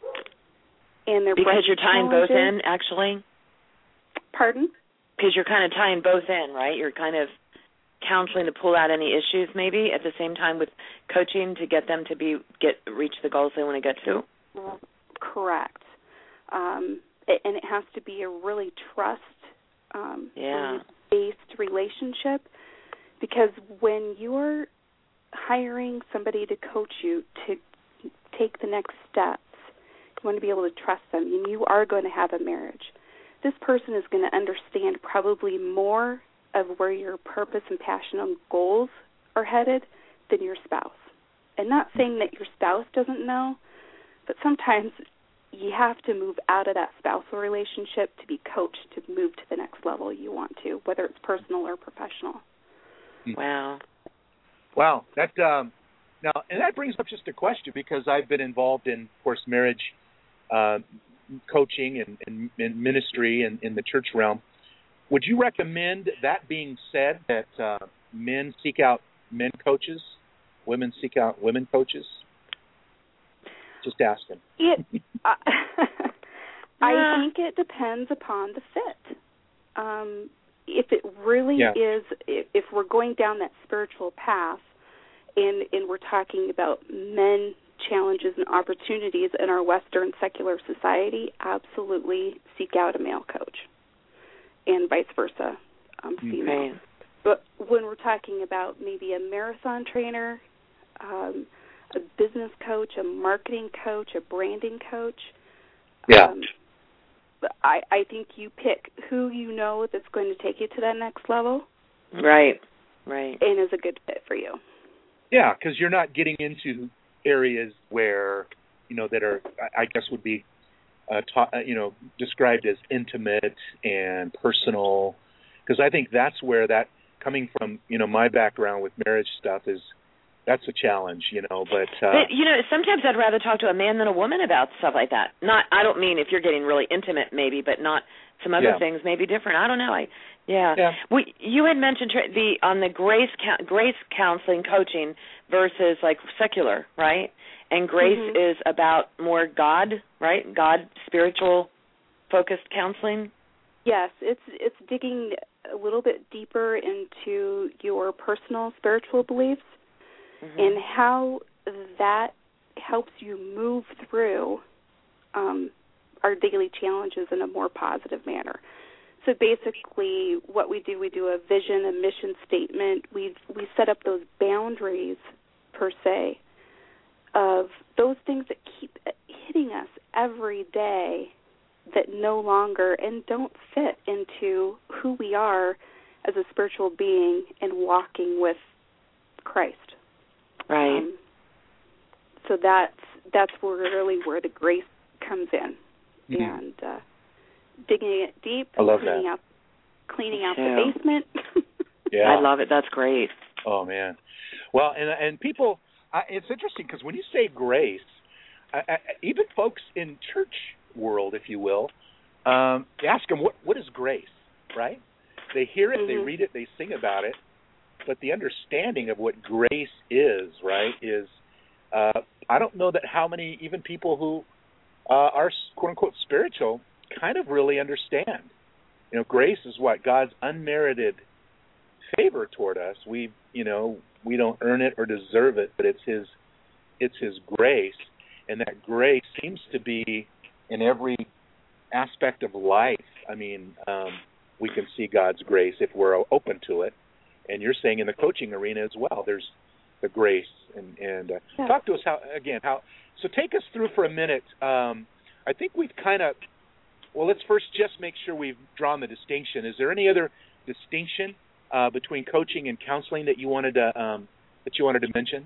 And their because you're tying challenges. both in, actually? Pardon? Because you're kind of tying both in, right? You're kind of counseling to pull out any issues maybe at the same time with coaching to get them to be get reach the goals they want to get to? Correct. Um, and it has to be a really trust um, yeah. based relationship, because when you're hiring somebody to coach you to take the next steps, you want to be able to trust them, and you are going to have a marriage. This person is going to understand probably more of where your purpose and passion and goals are headed than your spouse. And not saying that your spouse doesn't know, but sometimes you have to move out of that spousal relationship to be coached to move to the next level you want to, whether it's personal or professional. Wow. Wow. That um, now, and that brings up just a question, because I've been involved in, of course, marriage uh, coaching and, and, and ministry and in the church realm. Would you recommend, that being said, that uh, men seek out men coaches, women seek out women coaches? Just asking. It, uh, I think it depends upon the fit. Um, if it really yeah. is, if, if we're going down that spiritual path, and, and we're talking about men challenges and opportunities in our Western secular society, absolutely seek out a male coach, and vice versa, um, female. Okay. But when we're talking about maybe a marathon trainer, um, a business coach, a marketing coach, a branding coach, yeah. um, I, I think you pick who you know that's going to take you to that next level. Right, right. And is a good fit for you. Yeah, because you're not getting into areas where, you know, that are, I guess would be, uh, ta- you know, described as intimate and personal. Because I think that's where that, coming from, you know, my background with marriage stuff is, that's a challenge, you know, but... Uh, but, you know, sometimes I'd rather talk to a man than a woman about stuff like that. Not, I don't mean if you're getting really intimate maybe, but not some other yeah. things may be different. I don't know. I, yeah. yeah. We, you had mentioned the on the grace grace counseling coaching versus, like, secular, right? And grace mm-hmm. is about more God, right? God, spiritual-focused counseling? Yes, it's it's digging a little bit deeper into your personal spiritual beliefs mm-hmm. and how that helps you move through um, our daily challenges in a more positive manner. So basically what we do, we do a vision, a mission statement. We we set up those boundaries, per se, of those things that keep hitting us every day that no longer and don't fit into who we are as a spiritual being and walking with Christ. Right. Um, so that's that's where really where the grace comes in, mm-hmm. and uh, digging it deep, I love cleaning that. out cleaning Me out too. the basement. Yeah, I love it. That's great. Oh man. Well, and and people, I, it's interesting because when you say grace, I, I, even folks in church world, if you will, um, they ask them what what is grace, right? They hear it, mm-hmm. they read it, they sing about it, but the understanding of what grace is, right, is uh, I don't know that how many even people who uh, are quote unquote spiritual kind of really understand. You know, grace is what? God's unmerited favor toward us. We, you know, we don't earn it or deserve it, but it's His, it's His grace, and that grace seems to be in every aspect of life. I mean, um, we can see God's grace if we're open to it, and you're saying in the coaching arena as well. There's the grace, and and uh, yeah. talk to us how again how. So take us through for a minute. Um, I think we've kind of. Well, let's first just make sure we've drawn the distinction. Is there any other distinction uh, between coaching and counseling that you wanted to um, that you wanted to mention?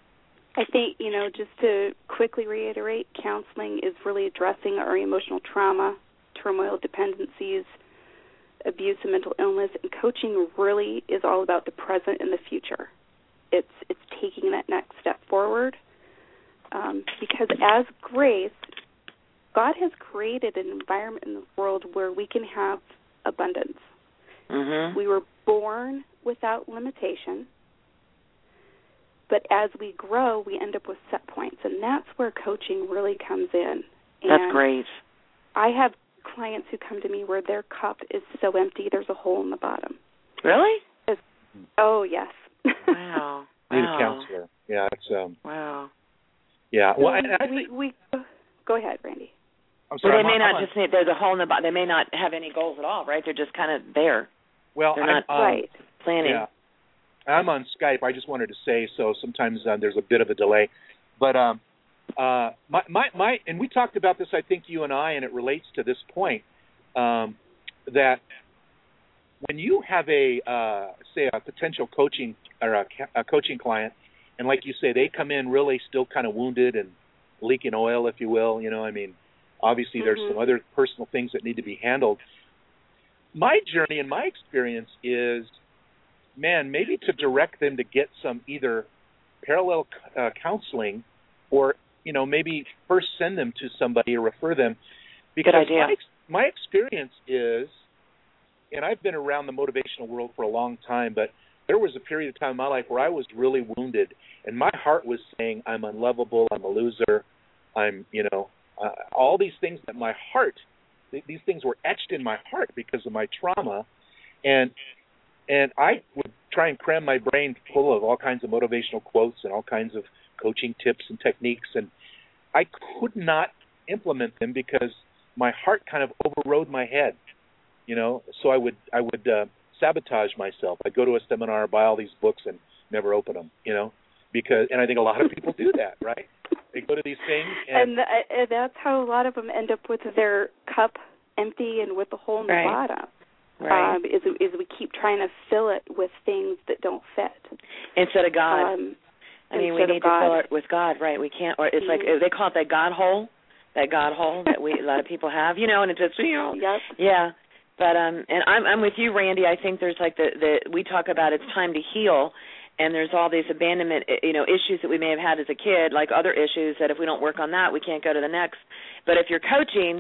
I think, you know, just to quickly reiterate, counseling is really addressing our emotional trauma, turmoil, dependencies, abuse, and mental illness, and coaching really is all about the present and the future. It's it's taking that next step forward, um, because as grace, God has created an environment in the world where we can have abundance. Mm-hmm. We were born without limitation, but as we grow, we end up with set points, and that's where coaching really comes in. And that's great. I have clients who come to me where their cup is so empty, there's a hole in the bottom. Really? It's, oh, yes. Wow. Need wow. a counselor. Yeah, it's um. Wow. Yeah. So well, I, I we, think, we go ahead, Randy. I'm sorry. Well, they I'm, may I'm not on, just need, there's a hole in the bottom. They may not have any goals at all, right? They're just kind of there. Well, they're I'm, not um, right. planning. Yeah. I'm on Skype. I just wanted to say so. Sometimes uh, there's a bit of a delay, but um, uh, my my my, and we talked about this. I think you and I, and it relates to this point um, that when you have a uh, say a potential coaching or a, a coaching client, and like you say, they come in really still kind of wounded and leaking oil, if you will. You know, I mean, obviously there's mm-hmm. some other personal things that need to be handled. My journey and my experience is, man, maybe to direct them to get some either parallel uh, counseling, or you know maybe first send them to somebody or refer them. Because Good idea. My, my experience is, and I've been around the motivational world for a long time, but there was a period of time in my life where I was really wounded, and my heart was saying, I'm unlovable, I'm a loser, I'm, you know, uh, all these things that my heart, th- these things were etched in my heart because of my trauma, and and I would try and cram my brain full of all kinds of motivational quotes and all kinds of coaching tips and techniques, and I could not implement them because my heart kind of overrode my head, you know, so I would, I would, uh, sabotage myself. I'd go to a seminar, buy all these books, and never open them, you know, because, and I think a lot of people do that, right? They go to these things, and, and, th- and that's how a lot of them end up with their cup empty and with the hole in right. the bottom. Right. Um, is, is we keep trying to fill it with things that don't fit. Instead of God. Um, I mean, we need to fill it with God, right? We can't, or it's mm-hmm. like, they call it that God hole, that God hole that we, a lot of people have, you know, and it's just, you know, yep. yeah. But um, and I'm I'm with you, Randy. I think there's like the, the we talk about it's time to heal, and there's all these abandonment, you know, issues that we may have had as a kid, like other issues that if we don't work on that, we can't go to the next. But if you're coaching,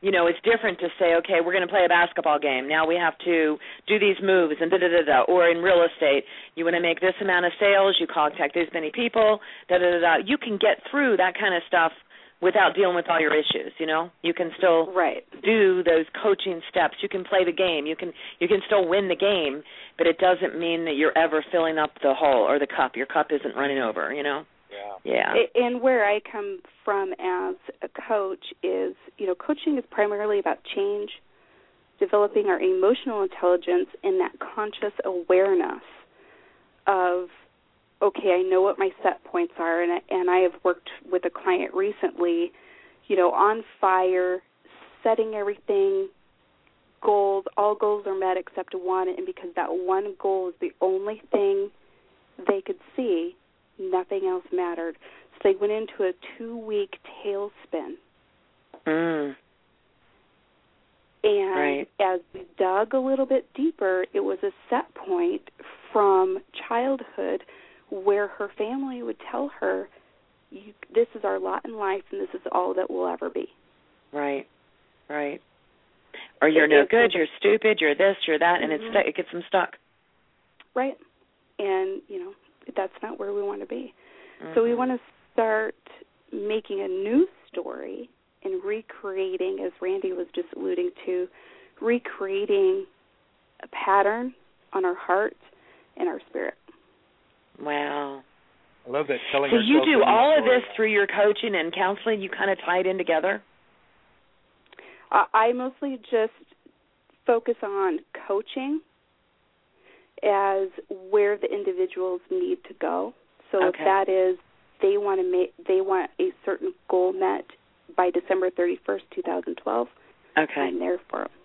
you know, it's different to say, okay, we're going to play a basketball game. Now we have to do these moves and da-da-da-da. Or in real estate, you want to make this amount of sales, you contact this many people, da-da-da-da. You can get through that kind of stuff without dealing with all your issues, you know. You can still right. do those coaching steps. You can play the game. You can you can still win the game, but it doesn't mean that you're ever filling up the hole or the cup. Your cup isn't running over, you know. Yeah. Yeah. And where I come from as a coach is, you know, coaching is primarily about change, developing our emotional intelligence and that conscious awareness of, okay, I know what my set points are, and I, and I have worked with a client recently, you know, on fire, setting everything, goals, all goals are met except one, and because that one goal is the only thing they could see, nothing else mattered. So they went into a two-week tailspin. Mm. And right. as we dug a little bit deeper, it was a set point from childhood where her family would tell her, you, this is our lot in life and this is all that we'll ever be. Right, right. Or you're it, no good, you're stupid, you're this, you're that, and mm-hmm. it's, it gets them stuck. Right. And, you know, that's not where we want to be. Mm-hmm. So we want to start making a new story and recreating, as Randy was just alluding to, recreating a pattern on our heart and our spirit. Wow. I love that. Telling so you do all of story. this through your coaching and counseling? You kind of tie it in together? Uh, I mostly just focus on coaching as where the individuals need to go. So okay. if that is they want to make they want a certain goal met by December thirty-first, twenty twelve, okay. I'm there for them.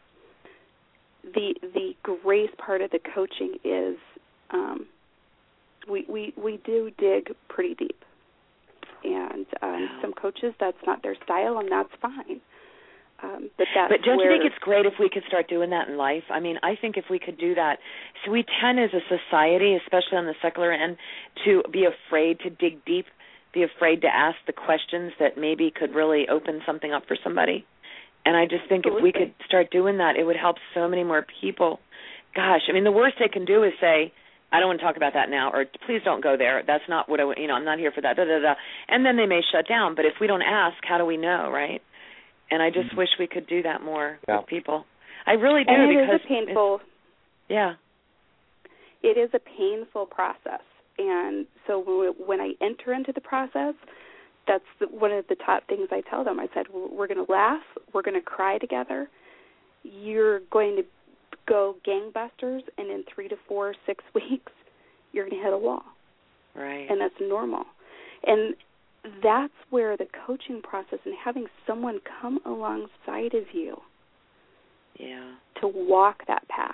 The the grace part of the coaching is um, we, we we do dig pretty deep, and um, wow. some coaches that's not their style, and that's fine. Um, but that's but don't where, you think it's great if we could start doing that in life? I mean, I think if we could do that, so we tend as a society, especially on the secular end, to be afraid to dig deep, be afraid to ask the questions that maybe could really open something up for somebody. And I just think Absolutely. if we could start doing that, it would help so many more people. Gosh, I mean, the worst they can do is say, I don't want to talk about that now, or please don't go there. That's not what I, you know, I'm not here for that, da, da, da. And then they may shut down. But if we don't ask, how do we know, right? And I just mm-hmm. wish we could do that more yeah. with people. I really do. And it because is a painful. Yeah. It is a painful process. And so when I enter into the process, that's one of the top things I tell them. I said, we're going to laugh. We're going to cry together. You're going to go gangbusters, and in three to four, six weeks, you're going to hit a wall. Right. And that's normal. And that's where the coaching process and having someone come alongside of you yeah. to walk that path,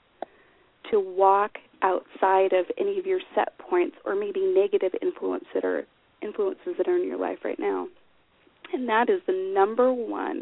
to walk outside of any of your set points or maybe negative influence that are, influences that are in your life right now. And that is the number one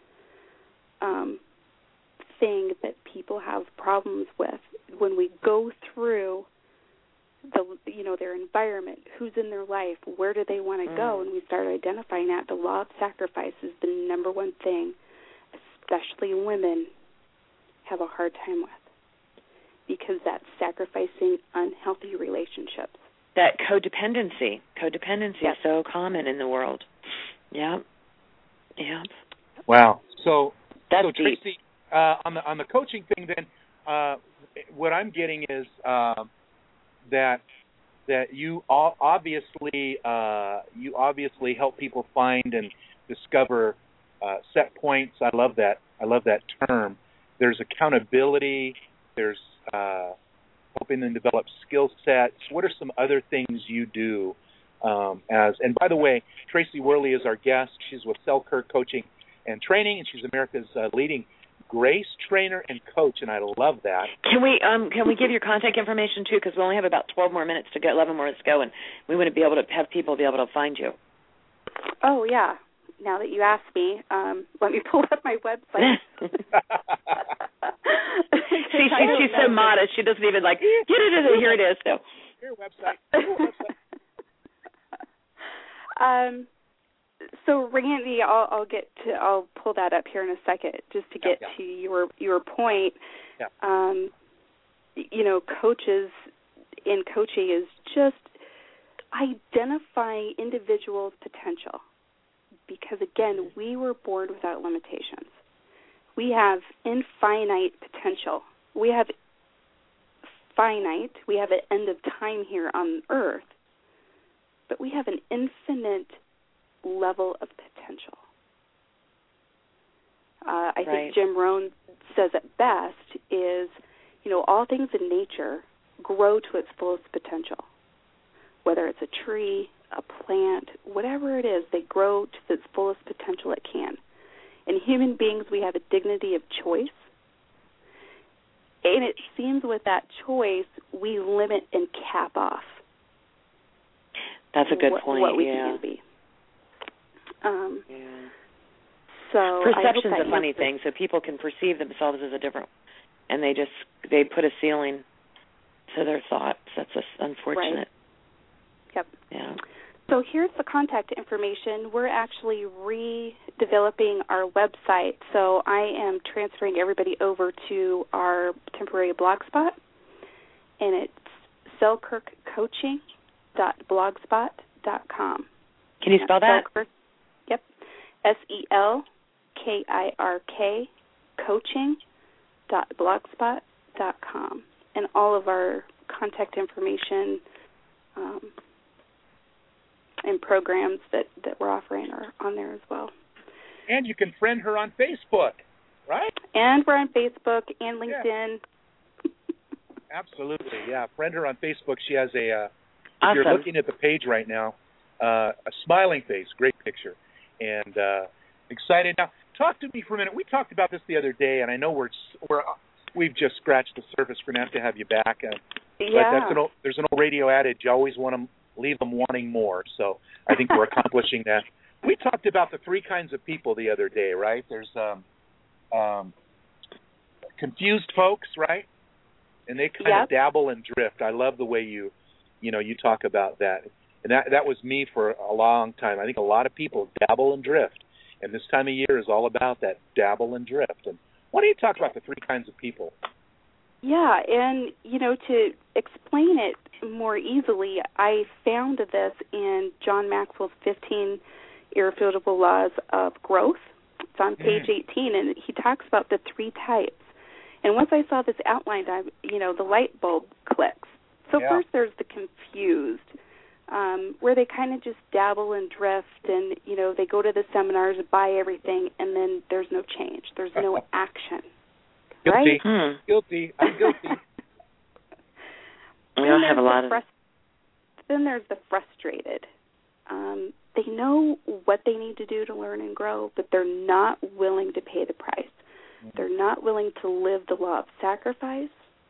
um, thing that people have problems with when we go through the, you know, their environment, who's in their life, where do they want to mm. go, and we start identifying that. The law of sacrifice is the number one thing, especially women have a hard time with, because that's sacrificing unhealthy relationships. That codependency, codependency yes. is so common in the world. Yeah, yeah. Wow. So, that's so Tracy, uh, on the on the coaching thing, then, uh, what I'm getting is. Uh, that that you obviously uh, you obviously help people find and discover uh, set points. I love that. I love that term. There's accountability. There's uh, helping them develop skill sets. What are some other things you do? Um, as and by the way, Tracy Worley is our guest. She's with Selkirk Coaching and Training, and she's America's uh, leading grace trainer and coach, and I love that. Can we um can we give your contact information too? Because we only have about twelve more minutes to go, eleven more minutes to go, and we want to be able to have people be able to find you. Oh yeah. Now that you asked me, um, let me pull up my website. See, she, she's so modest. She doesn't even like get it. Here it is. So your website. Your website. um. so Randy, I'll, I'll get to I'll pull that up here in a second, just to get yeah, yeah. to your your point. Yeah. Um, you know, coaches in coaching is just identifying individuals' potential, because again, we were born without limitations. We have infinite potential. We have finite. We have an end of time here on Earth, but we have an infinite level of potential. Uh, I right. think Jim Rohn says it best is, you know, all things in nature grow to its fullest potential. Whether it's a tree, a plant, whatever it is, they grow to its fullest potential it can. In human beings, we have a dignity of choice. And it seems with that choice, we limit and cap off. That's a good what, point, what we yeah. can be. Um, yeah. So Perception's I a funny answers. thing, so people can perceive themselves as a different, and they just, they put a ceiling to their thoughts. That's just unfortunate. Right. Yep. Yeah. So here's the contact information. We're actually redeveloping our website, so I am transferring everybody over to our temporary blog spot, and it's selkirk coaching dot blogspot dot com. Can you spell that? Selkirk, yep. S E L K I R K coaching dot blogspot dot com. And all of our contact information um, and programs that, that we're offering are on there as well. And you can friend her on Facebook, right? And we're on Facebook and LinkedIn. Yeah. Absolutely, yeah. Friend her on Facebook. She has a, uh, if awesome. you're looking at the page right now, uh, a smiling face, great picture, and uh, excited. Now, talk to me for a minute. We talked about this the other day, and I know we're we're we've just scratched the surface. We're going to have to have you back. Uh, Yeah. But that's an old, there's an old radio adage, you always want to leave them wanting more. So I think we're accomplishing that. We talked about the three kinds of people the other day, right? There's um, um, confused folks, right? And they kind yep. of dabble and drift. I love the way you, you know, you talk about that. And that that was me for a long time. I think a lot of people dabble and drift. And this time of year is all about that dabble and drift. And why don't you talk about the three kinds of people? Yeah, and, you know, to explain it more easily, I found this in John Maxwell's fifteen Irrefutable Laws of Growth. It's on page mm. eighteen, and he talks about the three types. And once I saw this outlined, I, you know, the light bulb clicks. So yeah. first there's the confused, um, where they kind of just dabble and drift, and, you know, they go to the seminars, buy everything, and then there's no change. There's no action. Guilty. Right? Hmm. Guilty. I'm guilty. We don't have a lot of... Frust- then there's the frustrated. Um, they know what they need to do to learn and grow, but they're not willing to pay the price. Mm-hmm. They're not willing to live the law of sacrifice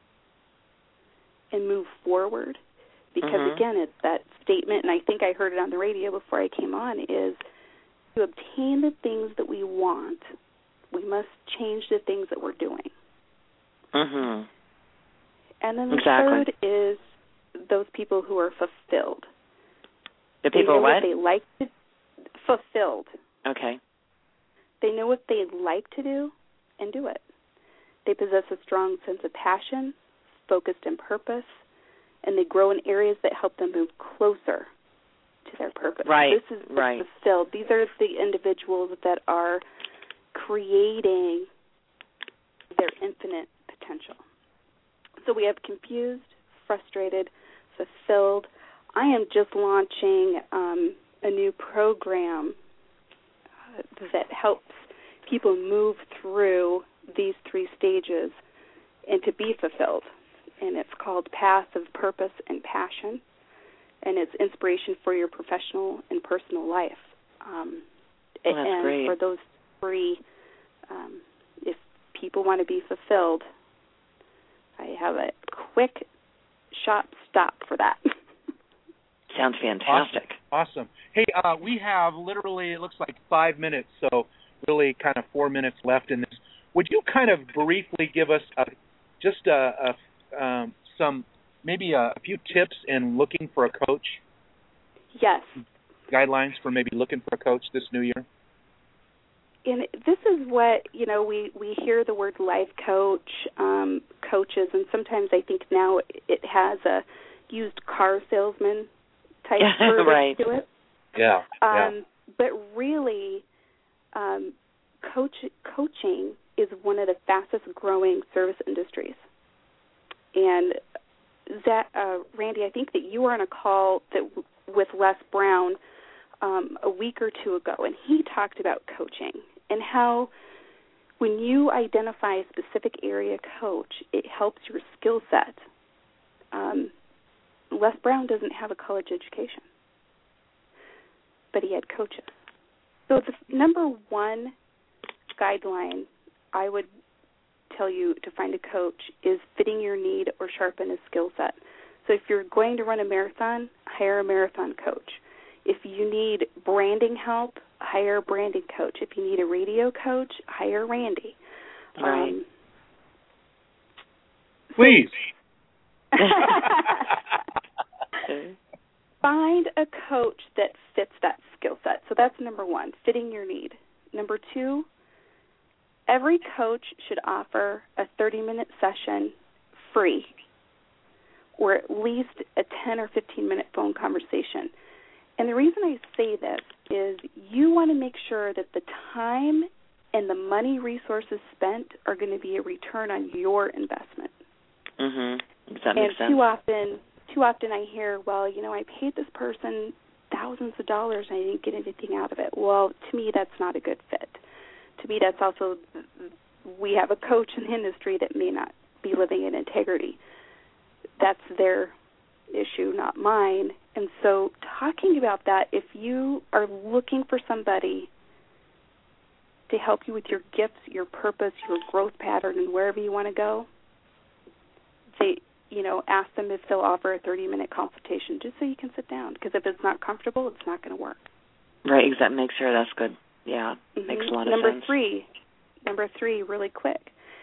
and move forward. Because, mm-hmm. again, it's that statement, and I think I heard it on the radio before I came on, is to obtain the things that we want, we must change the things that we're doing. Mm-hmm. And then the exactly. third is those people who are fulfilled. The people they know what? what they like to fulfilled. Okay. They know what they like to do and do it. They possess a strong sense of passion, focused in purpose, and they grow in areas that help them move closer to their purpose. Right. This is right. fulfilled. These are the individuals that are creating their infinite potential. So we have confused, frustrated, fulfilled. I am just launching um, a new program uh, that helps people move through these three stages and to be fulfilled. And it's called Path of Purpose and Passion, and it's inspiration for your professional and personal life. Um, well, that's and great. for those three, um, if people want to be fulfilled, I have a quick shop stop for that. Sounds fantastic. Awesome. awesome. Hey, uh, we have literally, it looks like five minutes, so really kind of four minutes left in this. Would you kind of briefly give us a, just a, a, um, some, maybe a, a few tips in looking for a coach? Yes. guidelines for maybe looking for a coach this new year? And this is what, you know, we, we hear the word life coach, um, coaches, and sometimes I think now it has a used car salesman type verbiage right. to it. Yeah. Um, yeah. But really, um, coach, coaching is one of the fastest growing service industries. And that, uh, Randy, I think that you were on a call that with Les Brown um, a week or two ago, and he talked about coaching and how when you identify a specific area coach, it helps your skill set. Um, Les Brown doesn't have a college education, but he had coaches. So the number one guideline I would tell you to find a coach is fitting your need or sharpen a skill set. So if you're going to run a marathon, hire a marathon coach. If you need branding help, hire a branding coach. If you need a radio coach, hire Randy. Right. Um, Please. Find a coach that fits that skill set. So that's number one, fitting your need. Number two, every coach should offer a thirty-minute session free, or at least a ten or fifteen-minute phone conversation. And the reason I say this is you want to make sure that the time and the money resources spent are going to be a return on your investment. Mm-hmm. Does that and make sense? too often, too often I hear, well, you know, I paid this person thousands of dollars and I didn't get anything out of it. Well, to me, that's not a good fit. To me, that's also, we have a coach in the industry that may not be living in integrity. That's their issue, not mine. And so talking about that, if you are looking for somebody to help you with your gifts, your purpose, your growth pattern, and wherever you want to go, they, you know, ask them if they'll offer a thirty-minute consultation just so you can sit down. Because if it's not comfortable, it's not going to work. Right, exactly. Make sure that's good. Yeah, Mm-hmm. makes a lot of number sense. Three, number three, really quick.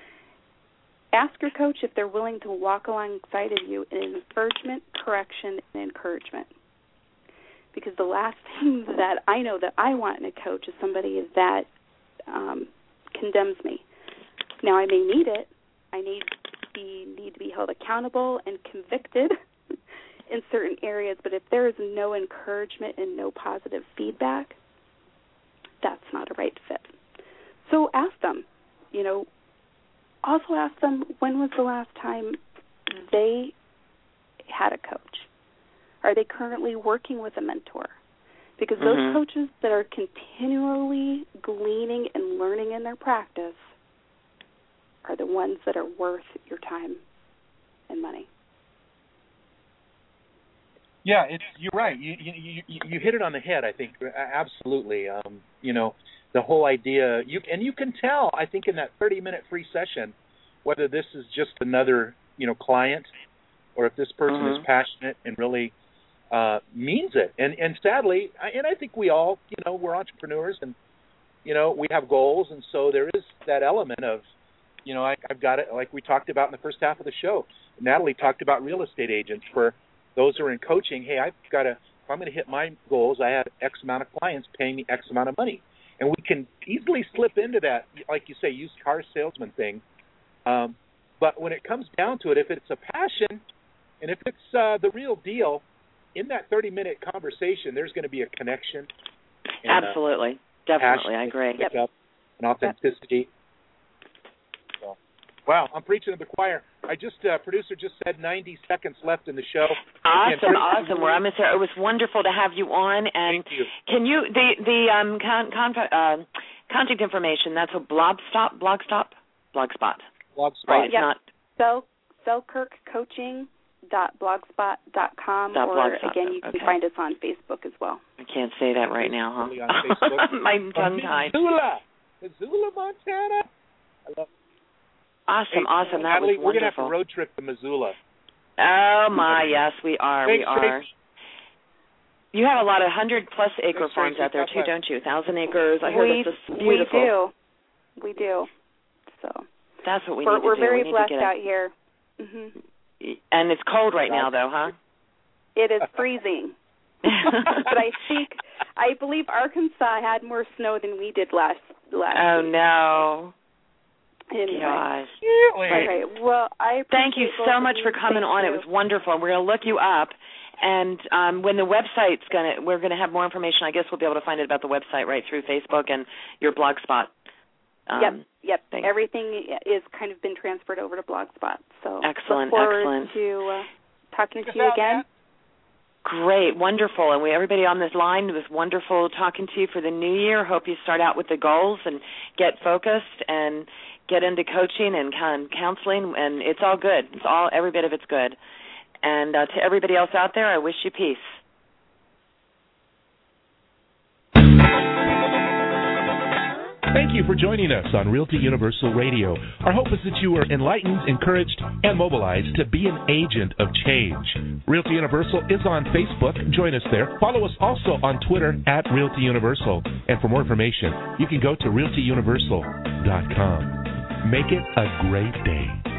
Ask your coach if they're willing to walk alongside of you in encouragement, correction, and encouragement. Because the last thing that I know that I want in a coach is somebody that um, condemns me. Now, I may need it. I need be, need to be held accountable and convicted in certain areas, but if there is no encouragement and no positive feedback, that's not a right fit. So ask them, you know, also ask them when was the last time they had a coach. Are they currently working with a mentor? Because those mm-hmm. coaches that are continually gleaning and learning in their practice are the ones that are worth your time and money. Yeah, it's you're right. You you you, you hit it on the head. I think absolutely. Um, you know, the whole idea. You and you can tell. I think in that thirty-minute free session, whether this is just another you know client, or if this person mm-hmm. is passionate and really uh, means it. And and sadly, I, and I think we all you know we're entrepreneurs and you know we have goals, and so there is that element of you know I, I've got it like we talked about in the first half of the show. Natalie talked about real estate agents for. Those who are in coaching, hey, I've got to, if I'm going to hit my goals, I have X amount of clients paying me X amount of money. And we can easily slip into that, like you say, used car salesman thing. Um, but when it comes down to it, if it's a passion and if it's uh, the real deal, in that thirty-minute conversation, there's going to be a connection. And, Absolutely. Uh, Definitely, I agree. Pick up an authenticity. So, wow, I'm preaching to the choir. I just, uh, producer just said ninety seconds left in the show. Awesome, Again, awesome. We're almost there. It was wonderful to have you on. And Thank you. Can you, the, the um, con, con, uh, contact information, that's a blogstop, blogstop, blogspot. Blogspot. Right, it's yep. not. Sel- selkirk coaching dot blogspot dot com, Dot or blogspot, again, you okay. can find us on Facebook as well. I can't say that right now, huh? On Facebook. My tongue-tied. Missoula. Missoula, Montana. I love Awesome, hey, awesome. That Natalie, was we're going to have wonderful. to road trip to Missoula. Oh, my, yes, we are. Thanks, we are. Tracy. You have a lot of hundred-plus acre Thanks, farms Tracy. out there, God too, bless. don't you? Thousand acres. I heard we, it's just beautiful. We do. We do. So That's what we we're, need to we're do. very we need blessed to get out here. Mm-hmm. a, And it's cold right now, though, huh? It is freezing. but I think, I believe Arkansas had more snow than we did last last Oh, week. no. Anyway. Gosh. Okay. Well, I Thank you so much for coming on. You. It was wonderful. We're going to look you up. And um, when the website's going to, we're going to have more information. I guess we'll be able to find it about the website right through Facebook and your Blogspot. Um, yep, yep. Thing. Everything is kind of been transferred over to Blogspot. So excellent, look forward excellent. to uh, talking to you again. Great, wonderful. And we, everybody on this line, it was wonderful talking to you for the new year. Hope you start out with the goals and get focused and get into coaching and counseling. And it's all good. It's all, every bit of it's good. And uh, to everybody else out there, I wish you peace. Thank you for joining us on Realty Universal Radio. Our hope is that you are enlightened, encouraged, and mobilized to be an agent of change. Realty Universal is on Facebook. Join us there. Follow us also on Twitter at Realty Universal. And for more information, you can go to realty universal dot com. Make it a great day.